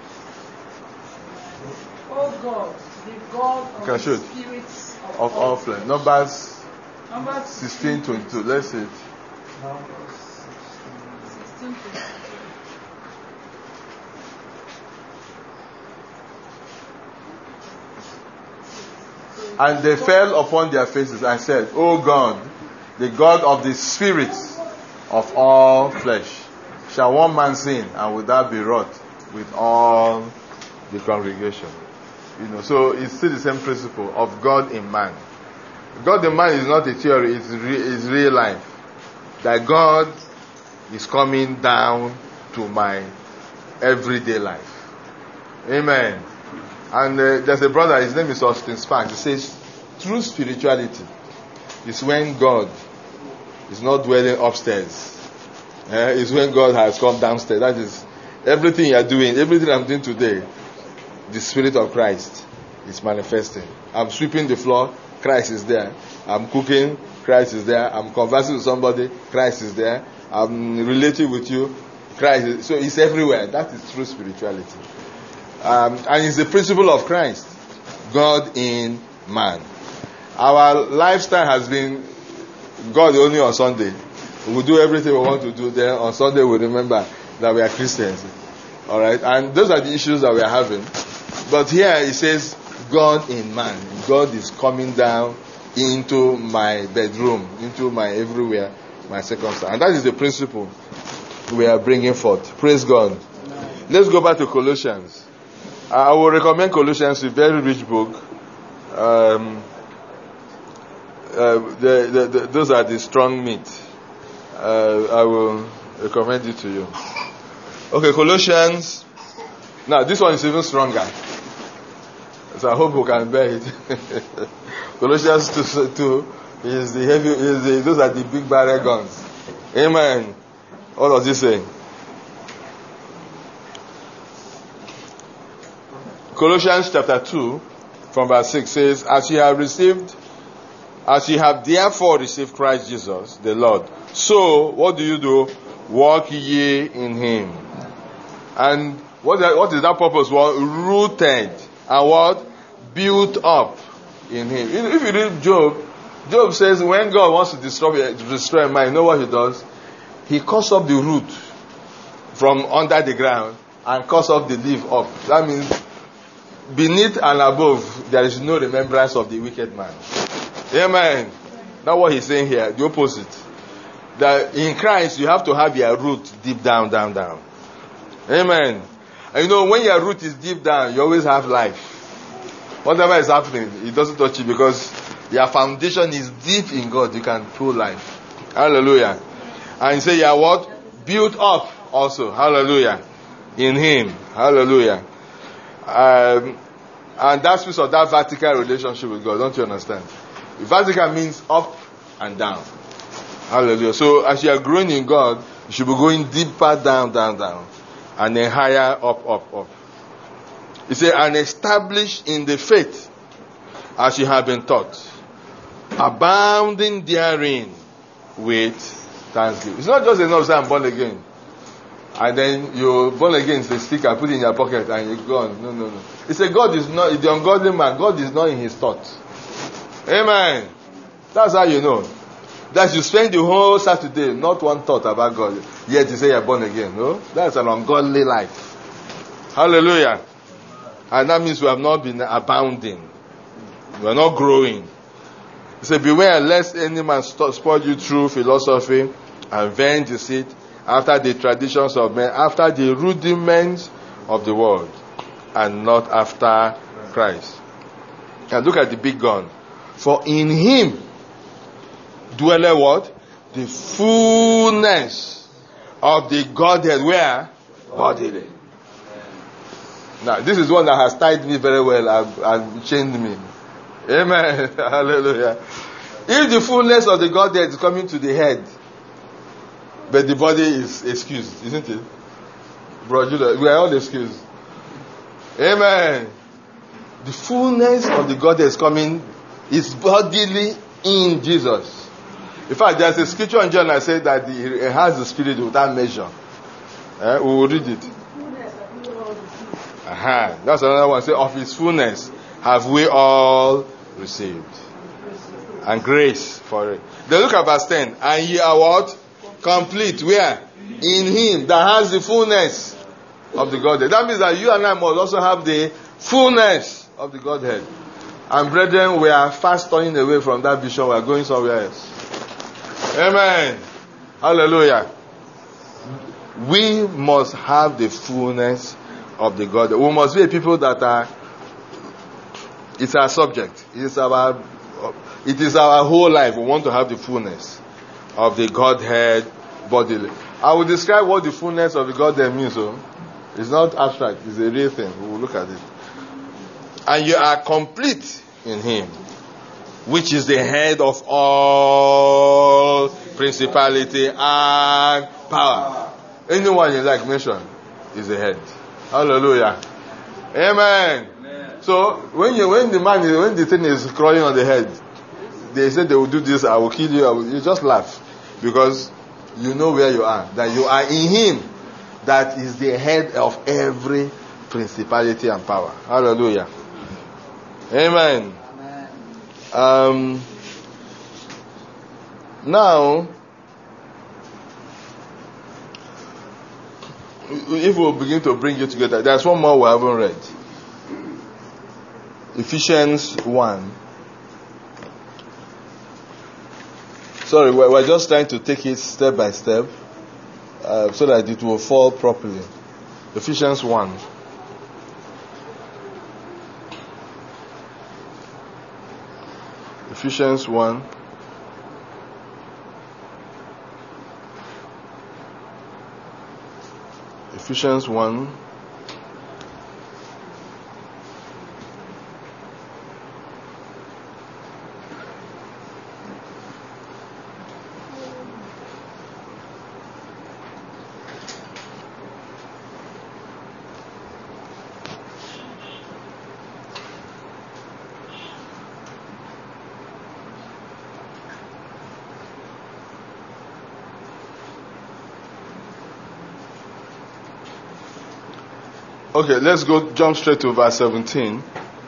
Oh God, the God of the spirits of all flesh. Numbers Numbers 16:22. Let's see it. Numbers 16:22. And they fell upon their faces and said, O God, the God of the spirits of all flesh, shall one man sin, and will that be wrought with all the congregation? So it's still the same principle of God in man. God in man is not a theory, it's real life. That God is coming down to my everyday life. Amen. And there's a brother, his name is Austin Sparks. He says, true spirituality is when God is not dwelling upstairs. It's when God has come downstairs. That is, everything you are doing, everything I'm doing today, the Spirit of Christ is manifesting. I'm sweeping the floor, Christ is there. I'm cooking, Christ is there. I'm conversing with somebody, Christ is there. I'm relating with you, Christ is. So it's everywhere. That is true spirituality. And it's the principle of Christ, God in man. Our lifestyle has been God only on Sunday. We do everything we want to do there. On Sunday we remember that we are Christians. Alright? And those are the issues that we are having. But here it says God in man. God is coming down into my bedroom, into my everywhere, my circumstance. And that is the principle we are bringing forth. Praise God. Let's go back to Colossians. I will recommend Colossians, a very rich book. Those are the strong meat. I will recommend it to you. Okay, Colossians. Now, this one is even stronger. So I hope you can bear it. Colossians 2 is the heavy. Those are the big barrel guns. Amen. What does it say? Colossians chapter 2 from verse 6 says, As ye have therefore received Christ Jesus, the Lord, so what do? Walk ye in him. And what is that purpose? Well, rooted and what? Built up in him. If you read Job Job says when God wants to destroy a man, you know what he does? He cuts up the root from under the ground and cuts up the leaf up. That means beneath and above, there is no remembrance of the wicked man. Amen. That's what he's saying here. The opposite. That in Christ, you have to have your root deep down. Amen. And you know, when your root is deep down, you always have life. Whatever is happening, it doesn't touch you because your foundation is deep in God. You can pull life. Hallelujah. And you say you are what? Built up also. Hallelujah. In Him. Hallelujah. And that speaks of that vertical relationship with God. Don't you understand? Vertical means up and down. Hallelujah. So as you are growing in God, you should be going deeper down. And then higher up. He said, and established in the faith as you have been taught, abounding therein with thanksgiving. It's not just enough to say I'm born again. And then you're born again, it's a sticker, put it in your pocket and you're gone. No. He said God is not, the ungodly man, God is not in his thoughts. Amen. That's how you know. That you spend the whole Saturday, not one thought about God. Yet you say you're born again. No? That's an ungodly life. Hallelujah. And that means we have not been abounding. We are not growing. He said, beware lest any man spoil you through philosophy and vain deceit, after the traditions of men, after the rudiments of the world, and not after Christ. And look at the big gun. For in him dwelleth what? The fullness of the Godhead. Where? Bodily. Now, this is one that has tied me very well and chained me. Amen. Hallelujah. If the fullness of the Godhead is coming to the head, but the body is excused, isn't it? Bro, we are all excused. Amen. The fullness of the Godhead is coming, is bodily in Jesus. In fact, there's a scripture in John that says that it has the Spirit without measure. We will read it. That's another one. Say, of his fullness have we all received. And grace for it. Then look at verse 10. And ye are what? Complete. Where? In him that has the fullness of the Godhead. That means that you and I must also have the fullness of the Godhead. And brethren, we are fast turning away from that vision. We are going somewhere else. Amen. Hallelujah. We must have the fullness of the Godhead. We must be a people that are, it's our subject. It is our whole life. We want to have the fullness of the Godhead bodily. I will describe what the fullness of the Godhead means. So it's not abstract. It's a real thing. We will look at it. And you are complete in him, which is the head of all principality and power. Anyone you like mention is the head. Hallelujah. Amen. So when the thing is crawling on the head, they say they will do this, I will kill you, you just laugh. Because you know where you are. That you are in him. That is the head of every principality and power. Hallelujah. Amen. Now, if we begin to bring it together, there's one more we haven't read. Ephesians 1. Sorry, we're just trying to take it step by step so that it will fall properly. Ephesians 1. Ephesians 1. Ephesians 1. Okay, let's jump straight to verse 17.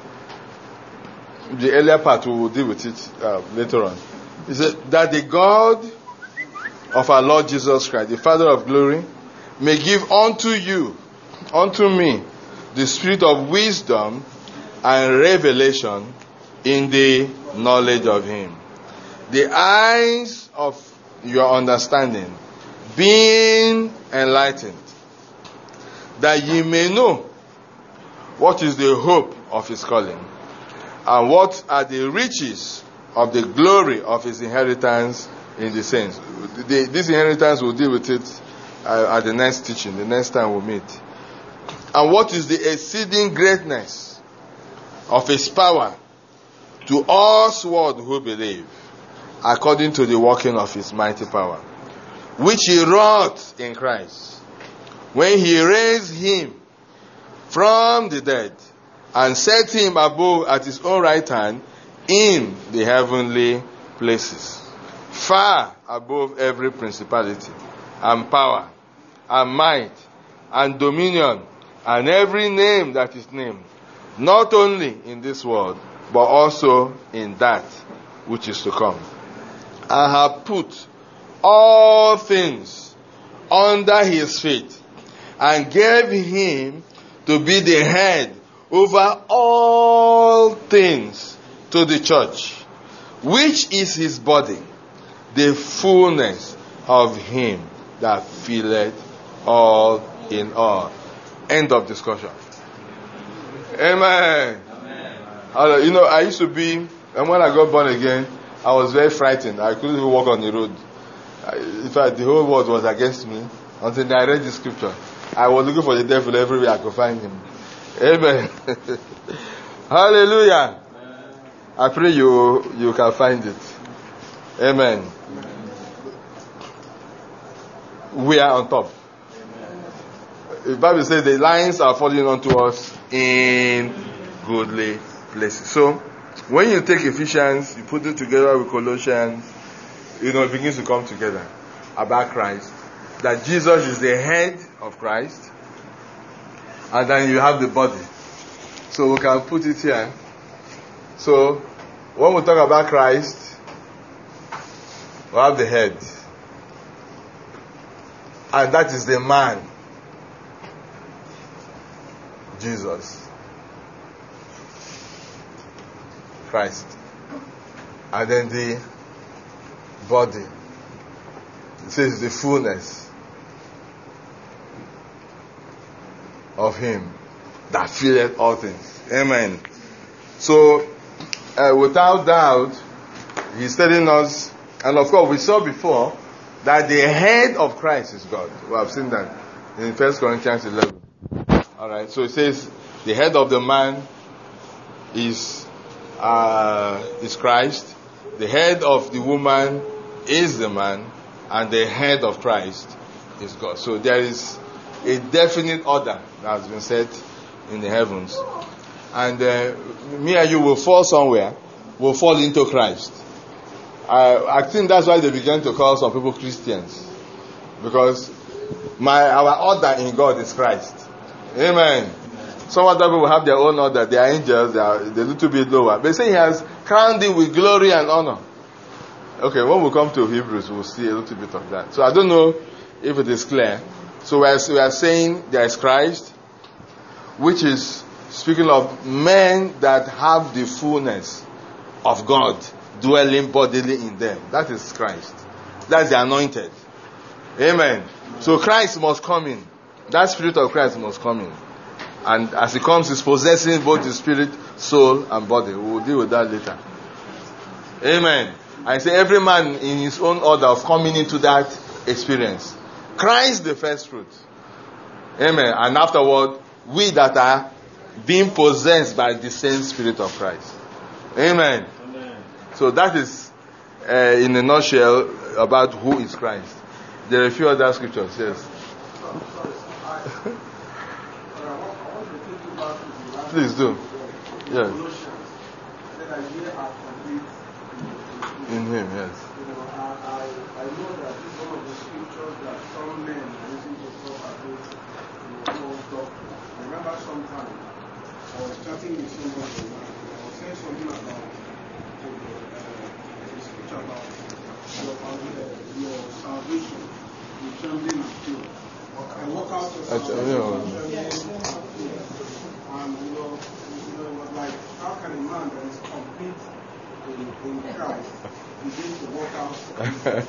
The earlier part, we will deal with it later on. He said, that the God of our Lord Jesus Christ, the Father of glory, may give unto me, the spirit of wisdom and revelation in the knowledge of him. The eyes of your understanding being enlightened, that ye may know what is the hope of his calling, and what are the riches of the glory of his inheritance in the saints. This inheritance, we'll deal with it at the next teaching, the next time we meet. And what is the exceeding greatness of his power to us who believe, according to the working of his mighty power, which he wrought in Christ, when he raised him from the dead and set him above at his own right hand in the heavenly places, far above every principality and power and might and dominion and every name that is named, not only in this world, but also in that which is to come. I have put all things under his feet, and gave him to be the head over all things to the church, which is his body, the fullness of him that filleth all in all. End of discussion. Amen. You know, I used to be, and when I got born again, I was very frightened. I couldn't even walk on the road. In fact, the whole world was against me until I read the scripture. I was looking for the devil everywhere I could find him. Amen. Hallelujah. I pray you can find it. Amen. We are on top. The Bible says the lines are falling onto us in goodly places. So, when you take Ephesians, you put it together with Colossians, it begins to come together about Christ. That Jesus is the head of Christ. And then you have the body. So we can put it here. So, when we talk about Christ, we have the head. And that is the man. Jesus. Christ. And then the body. It says the fullness of him that filleth all things. Amen. So, without doubt, he's telling us, and of course we saw before, that the head of Christ is God. We have seen that in 1 Corinthians 11. Alright, so it says, the head of the man is Christ, the head of the woman is the man, and the head of Christ is God. So there is a definite order that has been set in the heavens. And me and you will fall somewhere, will fall into Christ. I think that's why they began to call some people Christians. Because our order in God is Christ. Amen. Some other people have their own order. They are angels, they are a little bit lower. They say he has crowned him with glory and honor. Okay, when we come to Hebrews, we'll see a little bit of that. So I don't know if it is clear. So we are saying there is Christ, which is speaking of men that have the fullness of God dwelling bodily in them. That is Christ. That's the anointed. Amen. So Christ must come in. That spirit of Christ must come in. And as he comes, he's possessing both the spirit, soul, and body. We will deal with that later. Amen. I say every man in his own order of coming into that experience. Christ the first fruit. Amen. And afterward, we that are being possessed by the same spirit of Christ. Amen. Amen. So that is, in a nutshell, about who is Christ. There are a few other scriptures. Yes. Please do. Yes. In him, yes. I know that this is one of the scriptures that some men using to talk about doctrine. I remember sometime I was chatting with someone and I was saying something about the scripture about your salvation, your trembling and fear. I walk out of salvation, and it was like, how can a man that is complete in Christ begin to walk out? So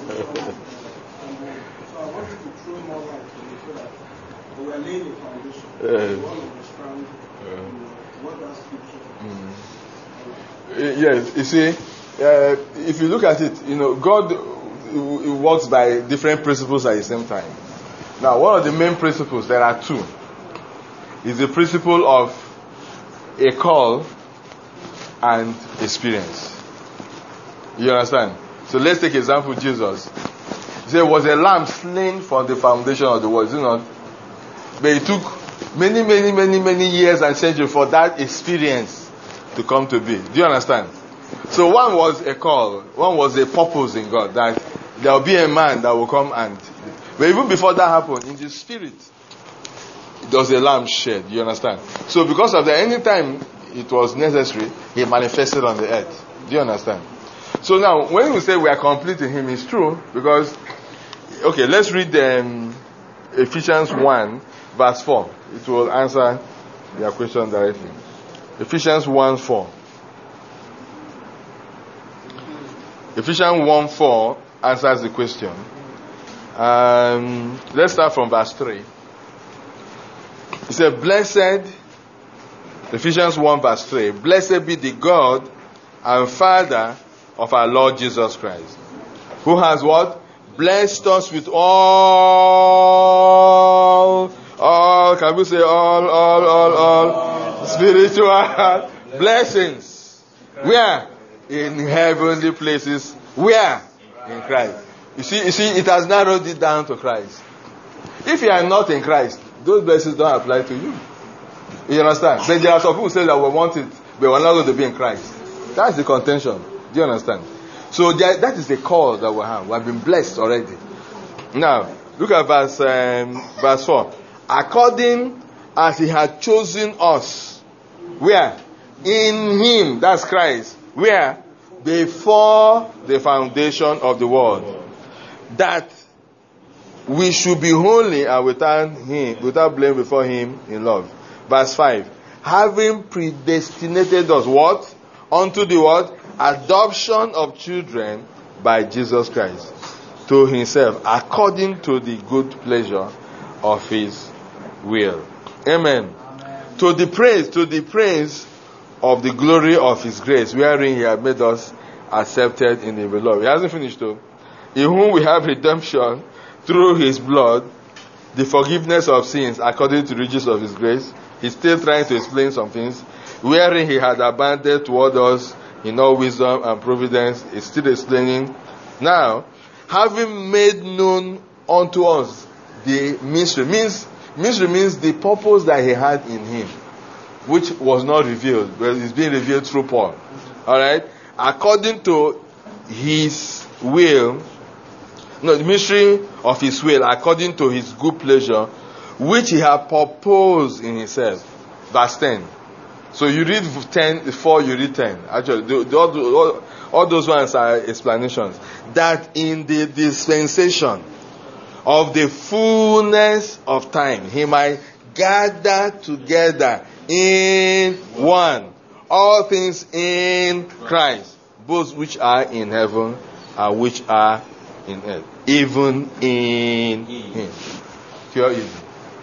I wanted to throw more light on it so that we are laying the foundation. We want to understand what that scripture is. Yes, you see, if you look at it, God works by different principles at the same time. Now, one of the main principles, there are two, is the principle of a call and experience. You understand? So let's take example Jesus. There was a lamb slain from the foundation of the world, is it not? But it took many years and centuries for that experience to come to be. Do you understand? So one was a call, one was a purpose in God, that there will be a man that will come and... But even before that happened, in the spirit, there was a lamb shed. You understand? So because of that, anytime it was necessary, he manifested on the earth. Do you understand? So now, when we say we are complete in him, it's true, because, okay, let's read Ephesians 1, verse 4. It will answer their question directly. Ephesians 1:4. Ephesians 1:4 answers the question. Let's start from verse 3. It said, blessed, Ephesians 1 verse 3, blessed be the God and Father of our Lord Jesus Christ, who has what? Blessed us with all, can we say all spiritual blessings. Where? In heavenly places. Where? In Christ. You see, it has narrowed it down to Christ. If you are not in Christ, those blessings don't apply to you. You understand? But there are some people who say that we want it, but we're not going to be in Christ. That's the contention. Do you understand? So that is the call that we have. We have been blessed already. Now, look at verse 4. According as he had chosen us. Where? In him. That's Christ. Where? Before the foundation of the world. That we should be holy and without blame before him in love. Verse 5. Having predestinated us, what? Unto the what? Adoption of children by Jesus Christ to himself, according to the good pleasure of his will. Amen. To the praise of the glory of his grace, wherein he has made us accepted in the beloved. He hasn't finished though. In whom we have redemption through his blood, the forgiveness of sins according to the riches of his grace. He's still trying to explain some things. Wherein he had abandoned toward us in all wisdom and providence. He's still explaining. Now, having made known unto us the mystery. Mystery means the purpose that he had in him, which was not revealed, but it's being revealed through Paul. Alright? According to his will, the mystery of his will, according to his good pleasure, which he had proposed in himself. Verse 10. So you read 10 before you read 10. Actually, all those ones are explanations. That in the dispensation of the fullness of time, he might gather together in one all things in Christ, both which are in heaven and which are in earth, even in him. Pure easy.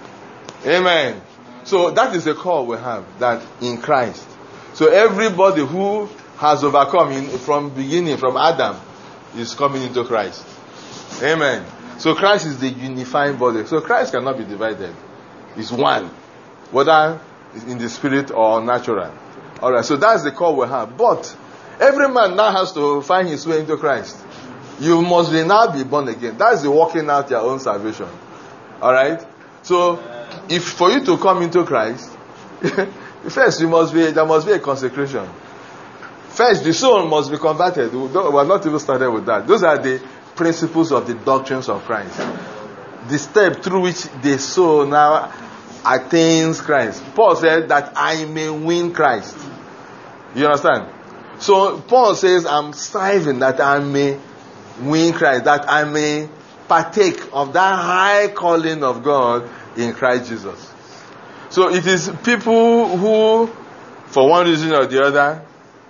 Amen. So that is the call we have, that in Christ. So everybody who has overcome from beginning, from Adam, is coming into Christ. Amen. So Christ is the unifying body. So Christ cannot be divided. It's one, whether in the spirit or natural. Alright, so that's the call we have. But every man now has to find his way into Christ. You must now be born again. That's the working out your own salvation. Alright? So, if for you to come into Christ, first there must be a consecration. First, the soul must be converted. We're not even started with that. Those are the principles of the doctrines of Christ. The step through which the soul now attains Christ. Paul said that I may win Christ. You understand? So Paul says, I'm striving that I may win Christ, that I may partake of that high calling of God in Christ Jesus. So it is people who, for one reason or the other,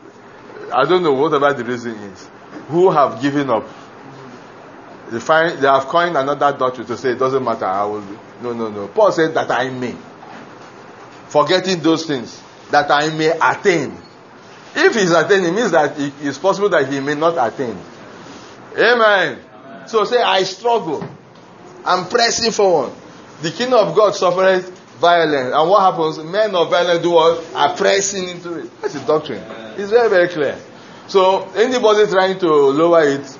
I don't know whatever the reason is, who have given up. They have coined another doctrine to say it doesn't matter. No. Paul said that I may. Forgetting those things, that I may attain. If he's attaining, it means that it is possible that he may not attain. Amen. So say, I struggle. I'm pressing forward. The kingdom of God suffereth violence. And what happens? Men of violence do what? Are pressing into it. That's the doctrine. It's very, very clear. So anybody trying to lower it,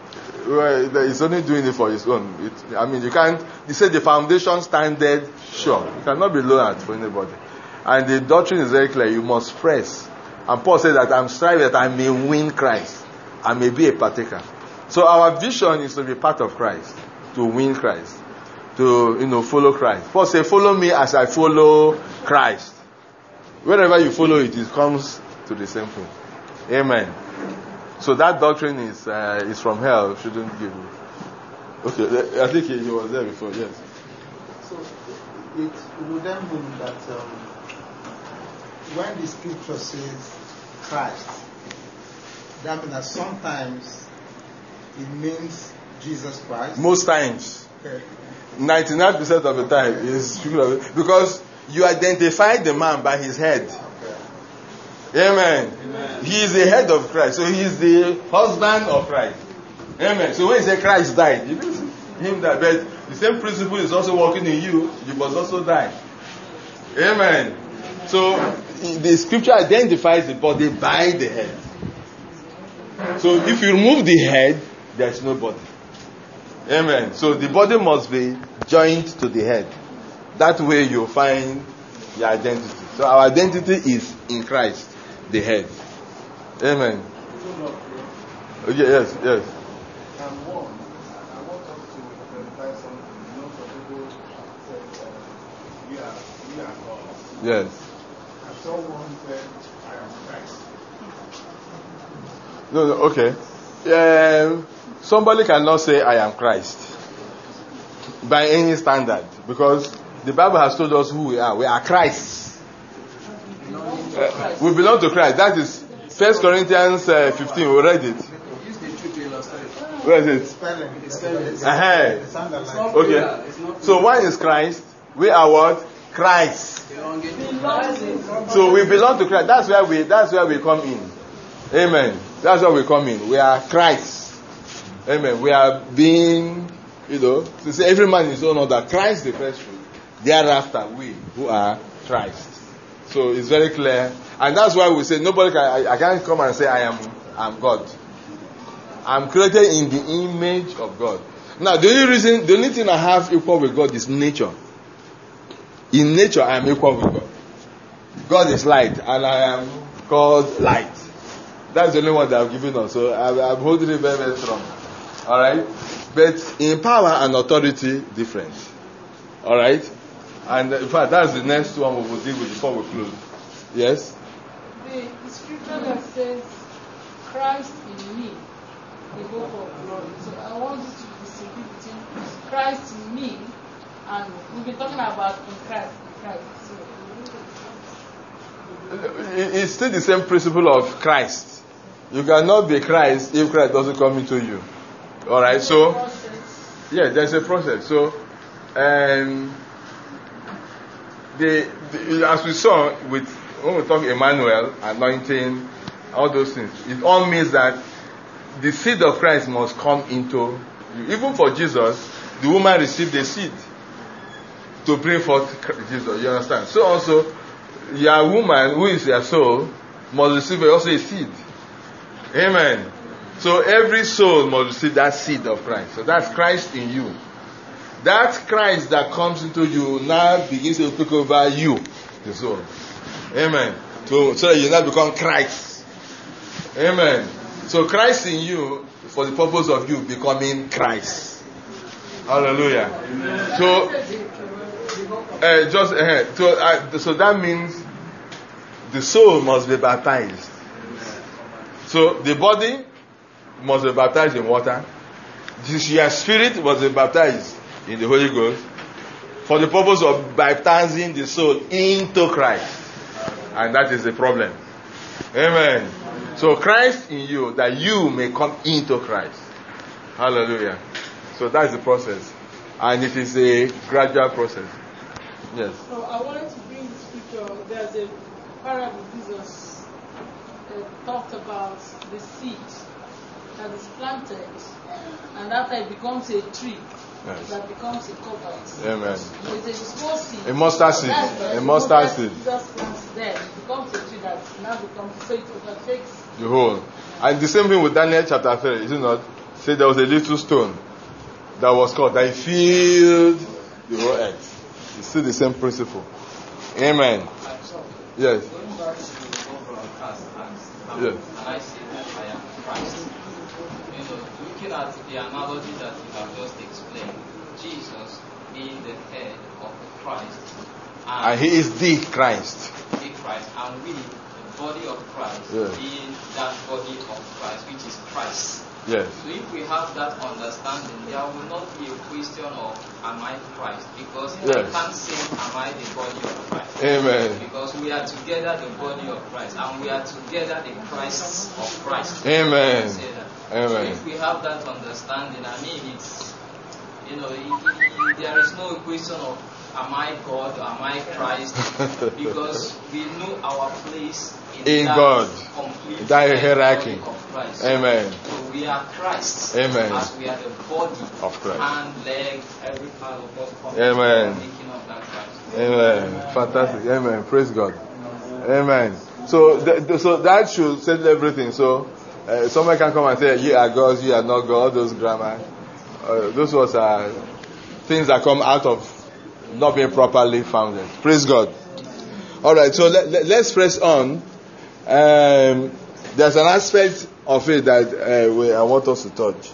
well, it's only doing it for his own. You can't. He said the foundation standard sure. It cannot be lowered for anybody. And the doctrine is very clear. You must press. And Paul said that I'm striving that I may win Christ. I may be a partaker. So our vision is to be part of Christ, to win Christ, to follow Christ. Paul said, "Follow me as I follow Christ." Wherever you follow it, it comes to the same thing. Amen. So that doctrine is from hell. Shouldn't give you. Okay, I think he was there before. Yes. So it would then mean that when the scripture says Christ, that means that sometimes it means Jesus Christ. Most times. Okay. 99% of the time is because you identify the man by his head. Amen. Amen. He is the head of Christ. So he is the husband of Christ. Amen. So when you say Christ died, you don't see him die. But the same principle is also working in you. You must also die. Amen. So the scripture identifies the body by the head. So if you remove the head, there's no body. Amen. So the body must be joined to the head. That way you find your identity. So our identity is in Christ, the head. Amen. Okay, yes. One, I want us to clarify something. You know, some people said we are God. Yes. I saw one said, I am Christ. No, okay. Somebody cannot say I am Christ by any standard, because the Bible has told us who we are. We are Christ. We belong to Christ. That is 1 Corinthians 15. We read it. Use the truth to illustrate. Where is it? Spelling. Okay. So one is Christ. We are what? Christ. So we belong to Christ. That's where we come in. Amen. That's where we come in. We are Christ. Amen. We are being, to say every man is own order. Christ the first fruit. Thereafter, we who are Christ. So it's very clear. And that's why we say nobody can, I can't come and say I'm God. I'm created in the image of God. Now the only thing I have equal with God is nature. In nature I am equal with God. God is light and I am called light. That's the only one that I've given us. So I'm holding it very, very strong. Alright? But in power and authority, different. Alright? And in fact, that's the next one we will deal with before we close. Yes? The scripture that says, Christ in me, the hope of glory. So I want you to distinguish between Christ in me and we've been talking about in Christ. It's still the same principle of Christ. You cannot be Christ if Christ doesn't come into you. Alright, so yeah, there's a process. So as we saw when we talk Emmanuel, anointing, all those things, it all means that the seed of Christ must come into you. Even for Jesus, the woman received a seed to bring forth Jesus. You understand? So also, your woman, who is your soul, must receive also a seed. Amen. So every soul must receive that seed of Christ. So that's Christ in you. That Christ that comes into you now begins to take over you, the soul. Amen. So that you now become Christ. Amen. So Christ in you, for the purpose of you becoming Christ. Hallelujah. Amen. So that means the soul must be baptized. So the body must be baptized in water. Your spirit must be baptized in the Holy Ghost for the purpose of baptizing the soul into Christ. And that is the problem. Amen. So Christ in you, that you may come into Christ. Hallelujah. So that's the process. And it is a gradual process. Yes. So I wanted to bring the scripture. There's a parable Jesus talked about the seed that is planted, and after it becomes a tree, yes, that becomes a covert. Amen. It's a small seed. A mustard seed. A mustard seed. Jesus plants there. It becomes a tree that now becomes, so it overtakes the whole. And the same thing with Daniel chapter 3, is it not? Say there was a little stone that was called, that filled the whole earth. It's still the same principle. Amen. Yes. Going back to the overall cast and yes, I say that I am Christ. Looking at the analogy that you have just explained, Jesus being the head of Christ, and he is the Christ. The Christ, and we, the body of Christ, yes, being that body of Christ, which is Christ. Yes. So if we have that understanding, there will not be a question of am I Christ? Because I can't say am I the body of Christ? Amen. Because we are together the body of Christ, and we are together the Christs of Christ. Amen. Say that. Amen. So if we have that understanding, I mean, it's, there is no question of am I God or am I Christ? Because we know our place in that God, complete that hierarchy of Christ. Amen. So we are Christ. Amen. As we are the body of Christ. Hand, leg, every part of us coming Amen. making up that Christ. Amen. Fantastic. Amen. Praise God. Amen. So, so that should settle everything. So, someone can come and say, "You are gods, you are not God." Those grammar, those was things that come out of not being properly founded. Praise God. All right. So let's press on. There's an aspect of it that I want us to touch.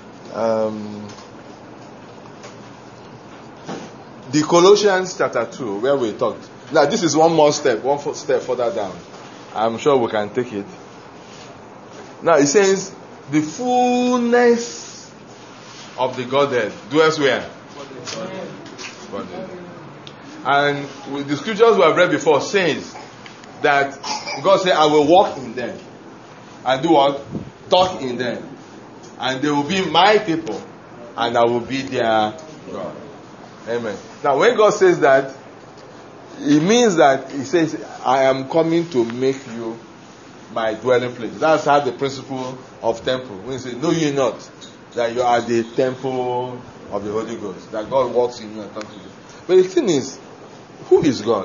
The Colossians chapter 2, where we talked. Now, this is one step further down. I'm sure we can take it. Now, it says, the fullness of the Godhead dwells where? Godhead. And with the scriptures we have read before says that God said, I will walk in them. And do what? Talk in them. And they will be my people. And I will be their God. Amen. Now, when God says that, it means that He says, I am coming to make you my dwelling place. That's how the principle of temple. When He says, know ye not that you are the temple of the Holy Ghost, that God walks in you and talks to you. But the thing is, who is God?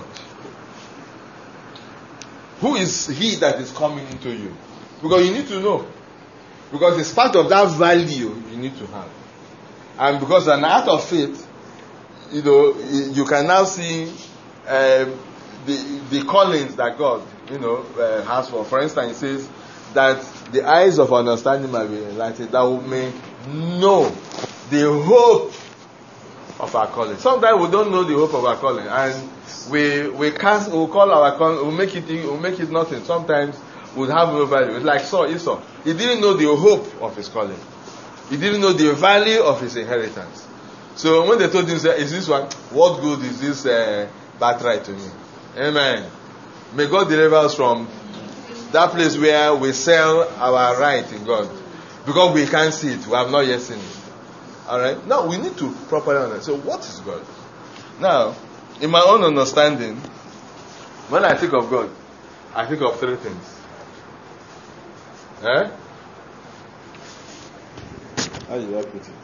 Who is He that is coming into you? Because you need to know. Because it's part of that value you need to have. And because an act of faith, you can now see the callings that God, has for. For instance, it says that the eyes of understanding might be enlightened, that we may know the hope of our calling. Sometimes we don't know the hope of our calling, and we'll call our calling, we'll make it nothing. Sometimes we'll have no value. It's like Esau. He didn't know the hope of his calling. He didn't know the value of his inheritance. So when they told him, is this one, what good is this birthright to me? Amen. May God deliver us from that place where we sell our right in God. Because we can't see it. We have not yet seen it. Alright? Now we need to properly understand. So what is God? Now, in my own understanding, when I think of God, I think of three things. How do I put it?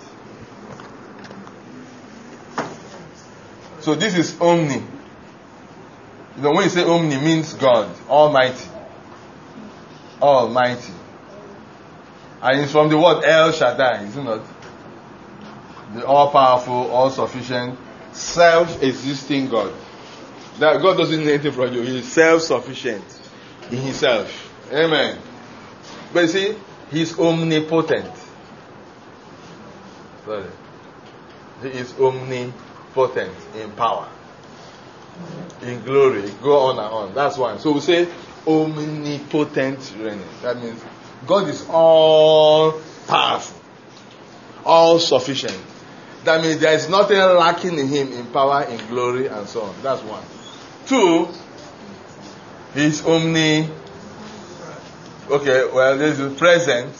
So this is omni. When you say omni, means God, Almighty. Almighty. And it's from the word El Shaddai, is it not? The all-powerful, all-sufficient, self-existing God. That God doesn't need anything from you. He is self-sufficient in Himself. Amen. But you see, He's omnipotent. Sorry. He is omnipotent in power, in glory. Go on and on. That's one. So we say omnipotent reigning. That means God is all powerful, all sufficient. That means there is nothing lacking in Him in power, in glory, and so on. That's one. Two, He's there's a present.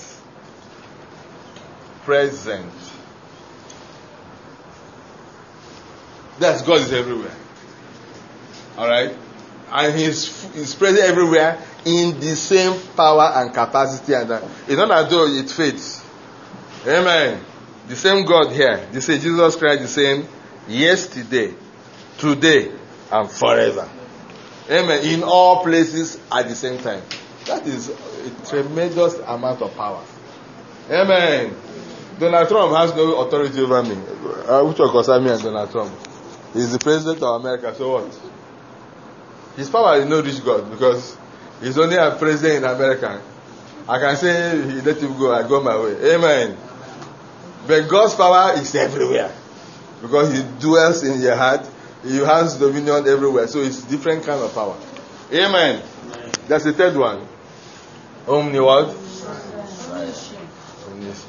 That's God is everywhere. Alright? And He's present everywhere in the same power and capacity. And it's not as though it fades. Amen. The same God here. They say Jesus Christ the same yesterday, today, and forever. Amen. In all places at the same time. That is a tremendous amount of power. Amen. Donald Trump has no authority over me. Which one concerns me and Donald Trump? He's the president of America, so what? His power is no rich God because he's only a president in America. I can say, let him go, I go my way. Amen. But God's power is everywhere because He dwells in your heart. He has dominion everywhere. So it's different kind of power. Amen. That's the third one. Omni what? omniscient.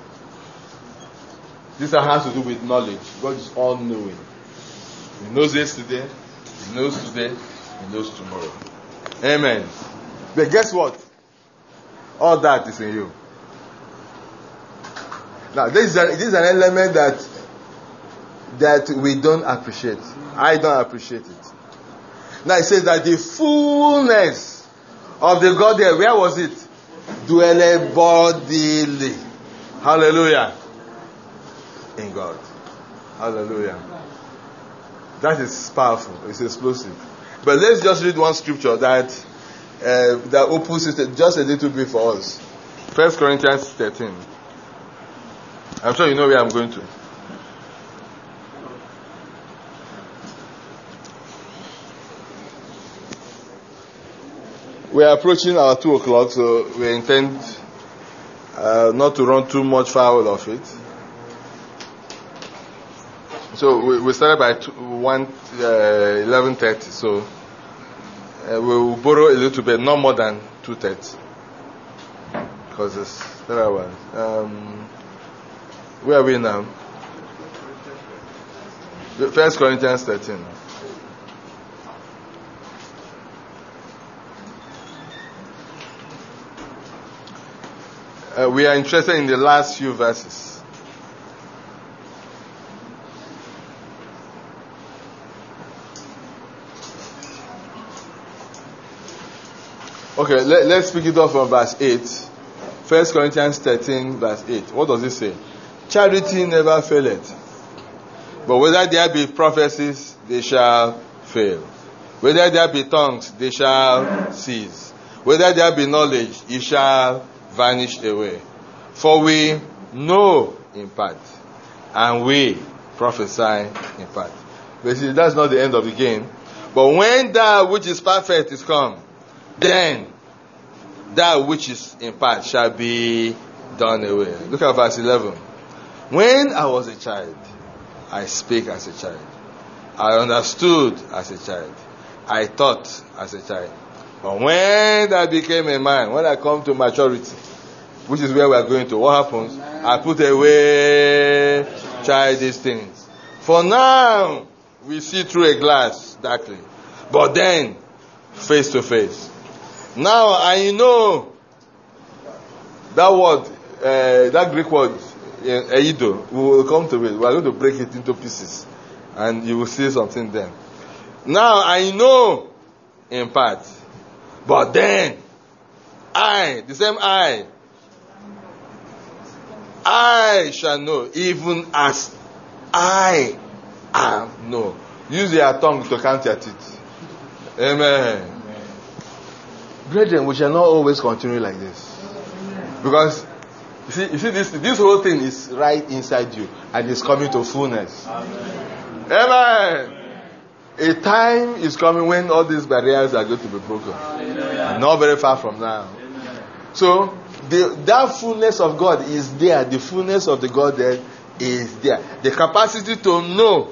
This has to do with knowledge. God is all-knowing. He knows yesterday, He knows today, He knows tomorrow. Amen. But guess what? All that is in you. Now, this is an element that we don't appreciate. I don't appreciate it. Now, it says that the fullness of the Godhead, where was it? Dwelleth bodily. Hallelujah. In God. Hallelujah. That is powerful. It's explosive. But let's just read one scripture that opens it just a little bit for us. 1 Corinthians 13. I'm sure you know where I'm going to. We are approaching our 2 o'clock, so we intend not to run too much foul of it. So we started by 11:30, so we'll borrow a little bit, not more than 2:30, because it's 3 hours. Where are we now? 1 Corinthians 13. We are interested in the last few verses. Okay, let's pick it up from verse 8. 1 Corinthians 13, verse 8. What does it say? Charity never faileth. But whether there be prophecies, they shall fail. Whether there be tongues, they shall cease. Whether there be knowledge, it shall vanish away. For we know in part, and we prophesy in part. But see, that's not the end of the game. But when that which is perfect is come, then that which is in part shall be done away. Look at verse 11. When I was a child, I spake as a child. I understood as a child. I thought as a child. But when I became a man, when I come to maturity, which is where we are going to, what happens? I put away childish things. For now, we see through a glass darkly. But then, face to face. Now I know that word, that Greek word, eido, we will come to it. We are going to break it into pieces. And you will see something then. Now I know in part. But then, the same I shall know, even as I am known. Use your tongue to count your teeth. Amen. Brethren, we shall not always continue like this. Because, you see this whole thing is right inside you, and it's coming to fullness. Amen. A time is coming when all these barriers are going to be broken. Not very far from now. So, that fullness of God is there. The fullness of the Godhead is there. The capacity to know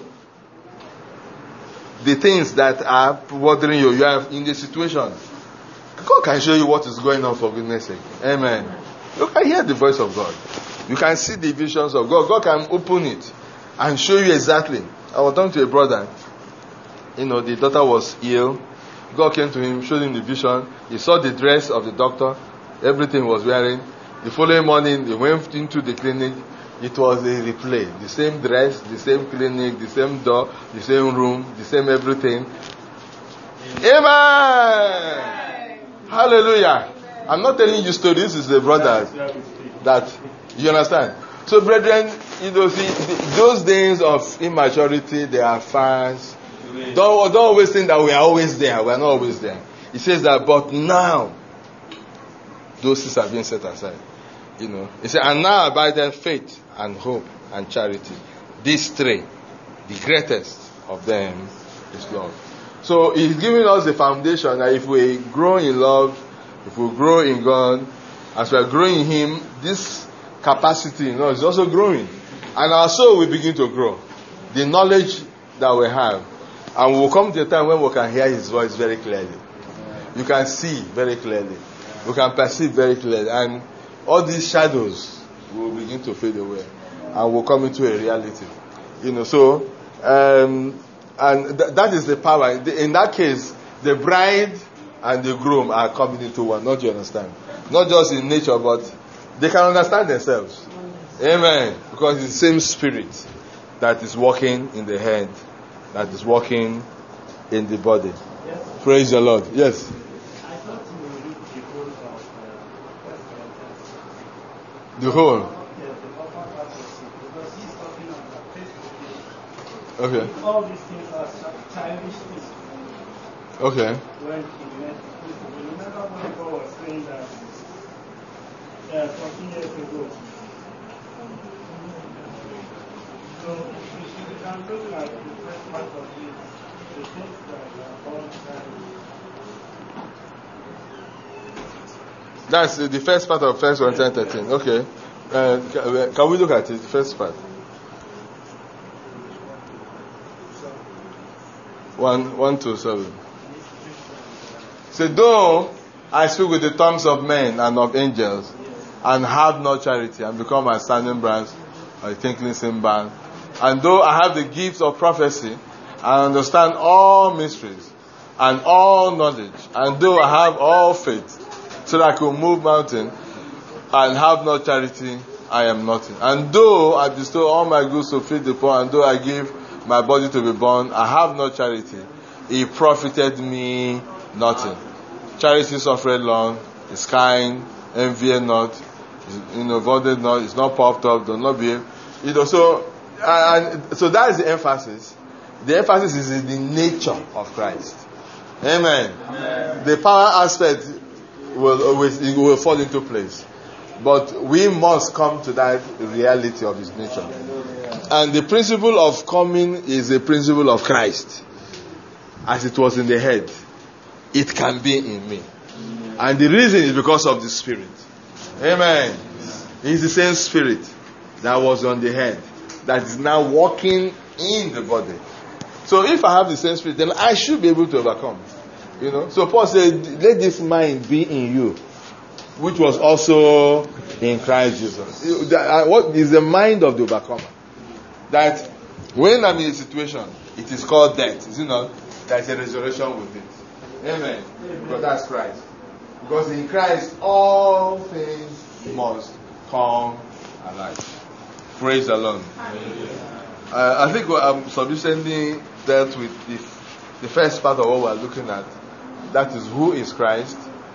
the things that are bothering you. You are in the situation. God can show you what is going on, for goodness sake. Amen. You can hear the voice of God. You can see the visions of God. God can open it and show you exactly. I was talking to a brother. The daughter was ill. God came to him, showed him the vision. He saw the dress of the doctor. Everything was wearing. The following morning, he went into the clinic. It was a replay. The same dress, the same clinic, the same door, the same room, the same everything. Amen. Hallelujah. I'm not telling you stories. This is the brother that you understand. So, brethren, see, those days of immaturity, they are fast. Don't always think that we are always there. We are not always there. It says that, but now, those things have been set aside. It says, and now abideth faith and hope and charity. These three, the greatest of them is love. So he's giving us the foundation that if we grow in love, if we grow in God, as we are growing in Him, this capacity is also growing. And our soul will begin to grow. The knowledge that we have. And we will come to a time when we can hear His voice very clearly. You can see very clearly. You can perceive very clearly. And all these shadows will begin to fade away, and will come into a reality. So, and that is the power. In that case, the bride and the groom are coming into one. Not you understand? Not just in nature, but they can understand themselves. Amen. Because it's the same spirit that is working in the head, that is working in the body. Yes. Praise the Lord. Yes. I thought you would read the whole of 1 Corinthians. The whole. Yes, the upper part of it, because he's talking about face to face. Okay. All these things are childish things. Okay. When he met people, remember when God was saying that 14 years ago. So we should handle like the first part of it, the things that are all childish. That's the first part of 1 Corinthians 13. Okay. Can we look at it? The first part. 1 to 7. So though I speak with the tongues of men and of angels, and have no charity, and become a sounding brass or a tinkling cymbal, and though I have the gifts of prophecy, and understand all mysteries and all knowledge, and though I have all faith, so that I could move mountain, and have no charity, I am nothing. And though I bestow all my goods to feed the poor, and though I give my body to be burned, I have no charity, it profited me nothing. Charity suffereth long, is kind, envieth not, voted not, is not puffed up, does not behave. So that is the emphasis. The emphasis is in the nature of Christ. Amen. The power aspect will fall into place. But we must come to that reality of His nature. And the principle of coming is the principle of Christ. As it was in the head, it can be in me. And the reason is because of the Spirit. Amen. It's the same Spirit that was on the head that is now walking in the body. So if I have the same Spirit, then I should be able to overcome. So Paul said, let this mind be in you, which was also in Christ Jesus. What is the mind of the overcomer? That when I'm in a situation, it is called death. Is it not? There's a resurrection with it. Amen. Because that's Christ. Because in Christ, all things must come alive. Praise the Lord. I think I'm sufficiently dealt with the first part of what we're looking at. That is, who is Christ.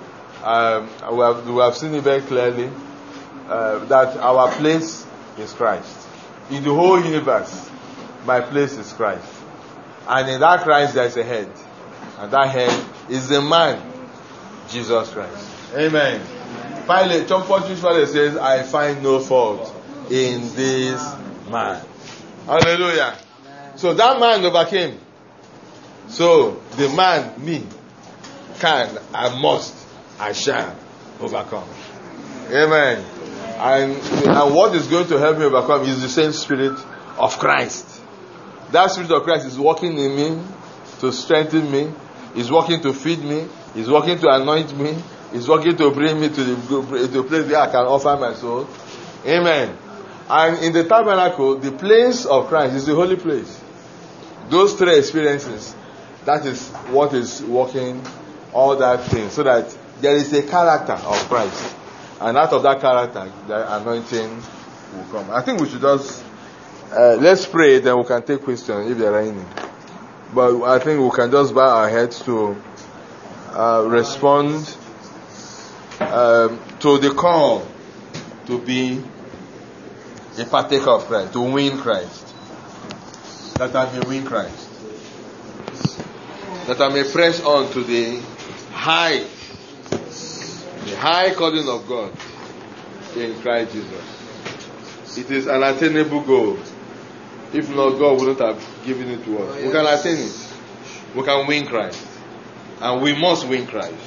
We have seen it very clearly that our place is Christ. In the whole universe, my place is Christ. And in that Christ there is a head. And that head is the man, Jesus Christ. Amen. Finally, John 14:12 says, I find no fault in this man. Hallelujah. So that man overcame. So the man, me, can, I must, I shall overcome. Amen. And what is going to help me overcome is the same Spirit of Christ. That Spirit of Christ is working in me to strengthen me, is working to feed me, is working to anoint me, is working to bring me to the place where I can offer my soul. Amen. And in the tabernacle, the place of Christ is the holy place. Those three experiences, that is what is working all that thing, so that there is a character of Christ. And out of that character, the anointing will come. I think we should just let's pray, then we can take questions if there are any. But I think we can just bow our heads to respond to the call to be a partaker of Christ, to win Christ. That I may win Christ. That I may press on to the high calling of God in Christ Jesus. It is an attainable goal. If not, God wouldn't have given it to us. We can attain it. We can win Christ. And we must win Christ.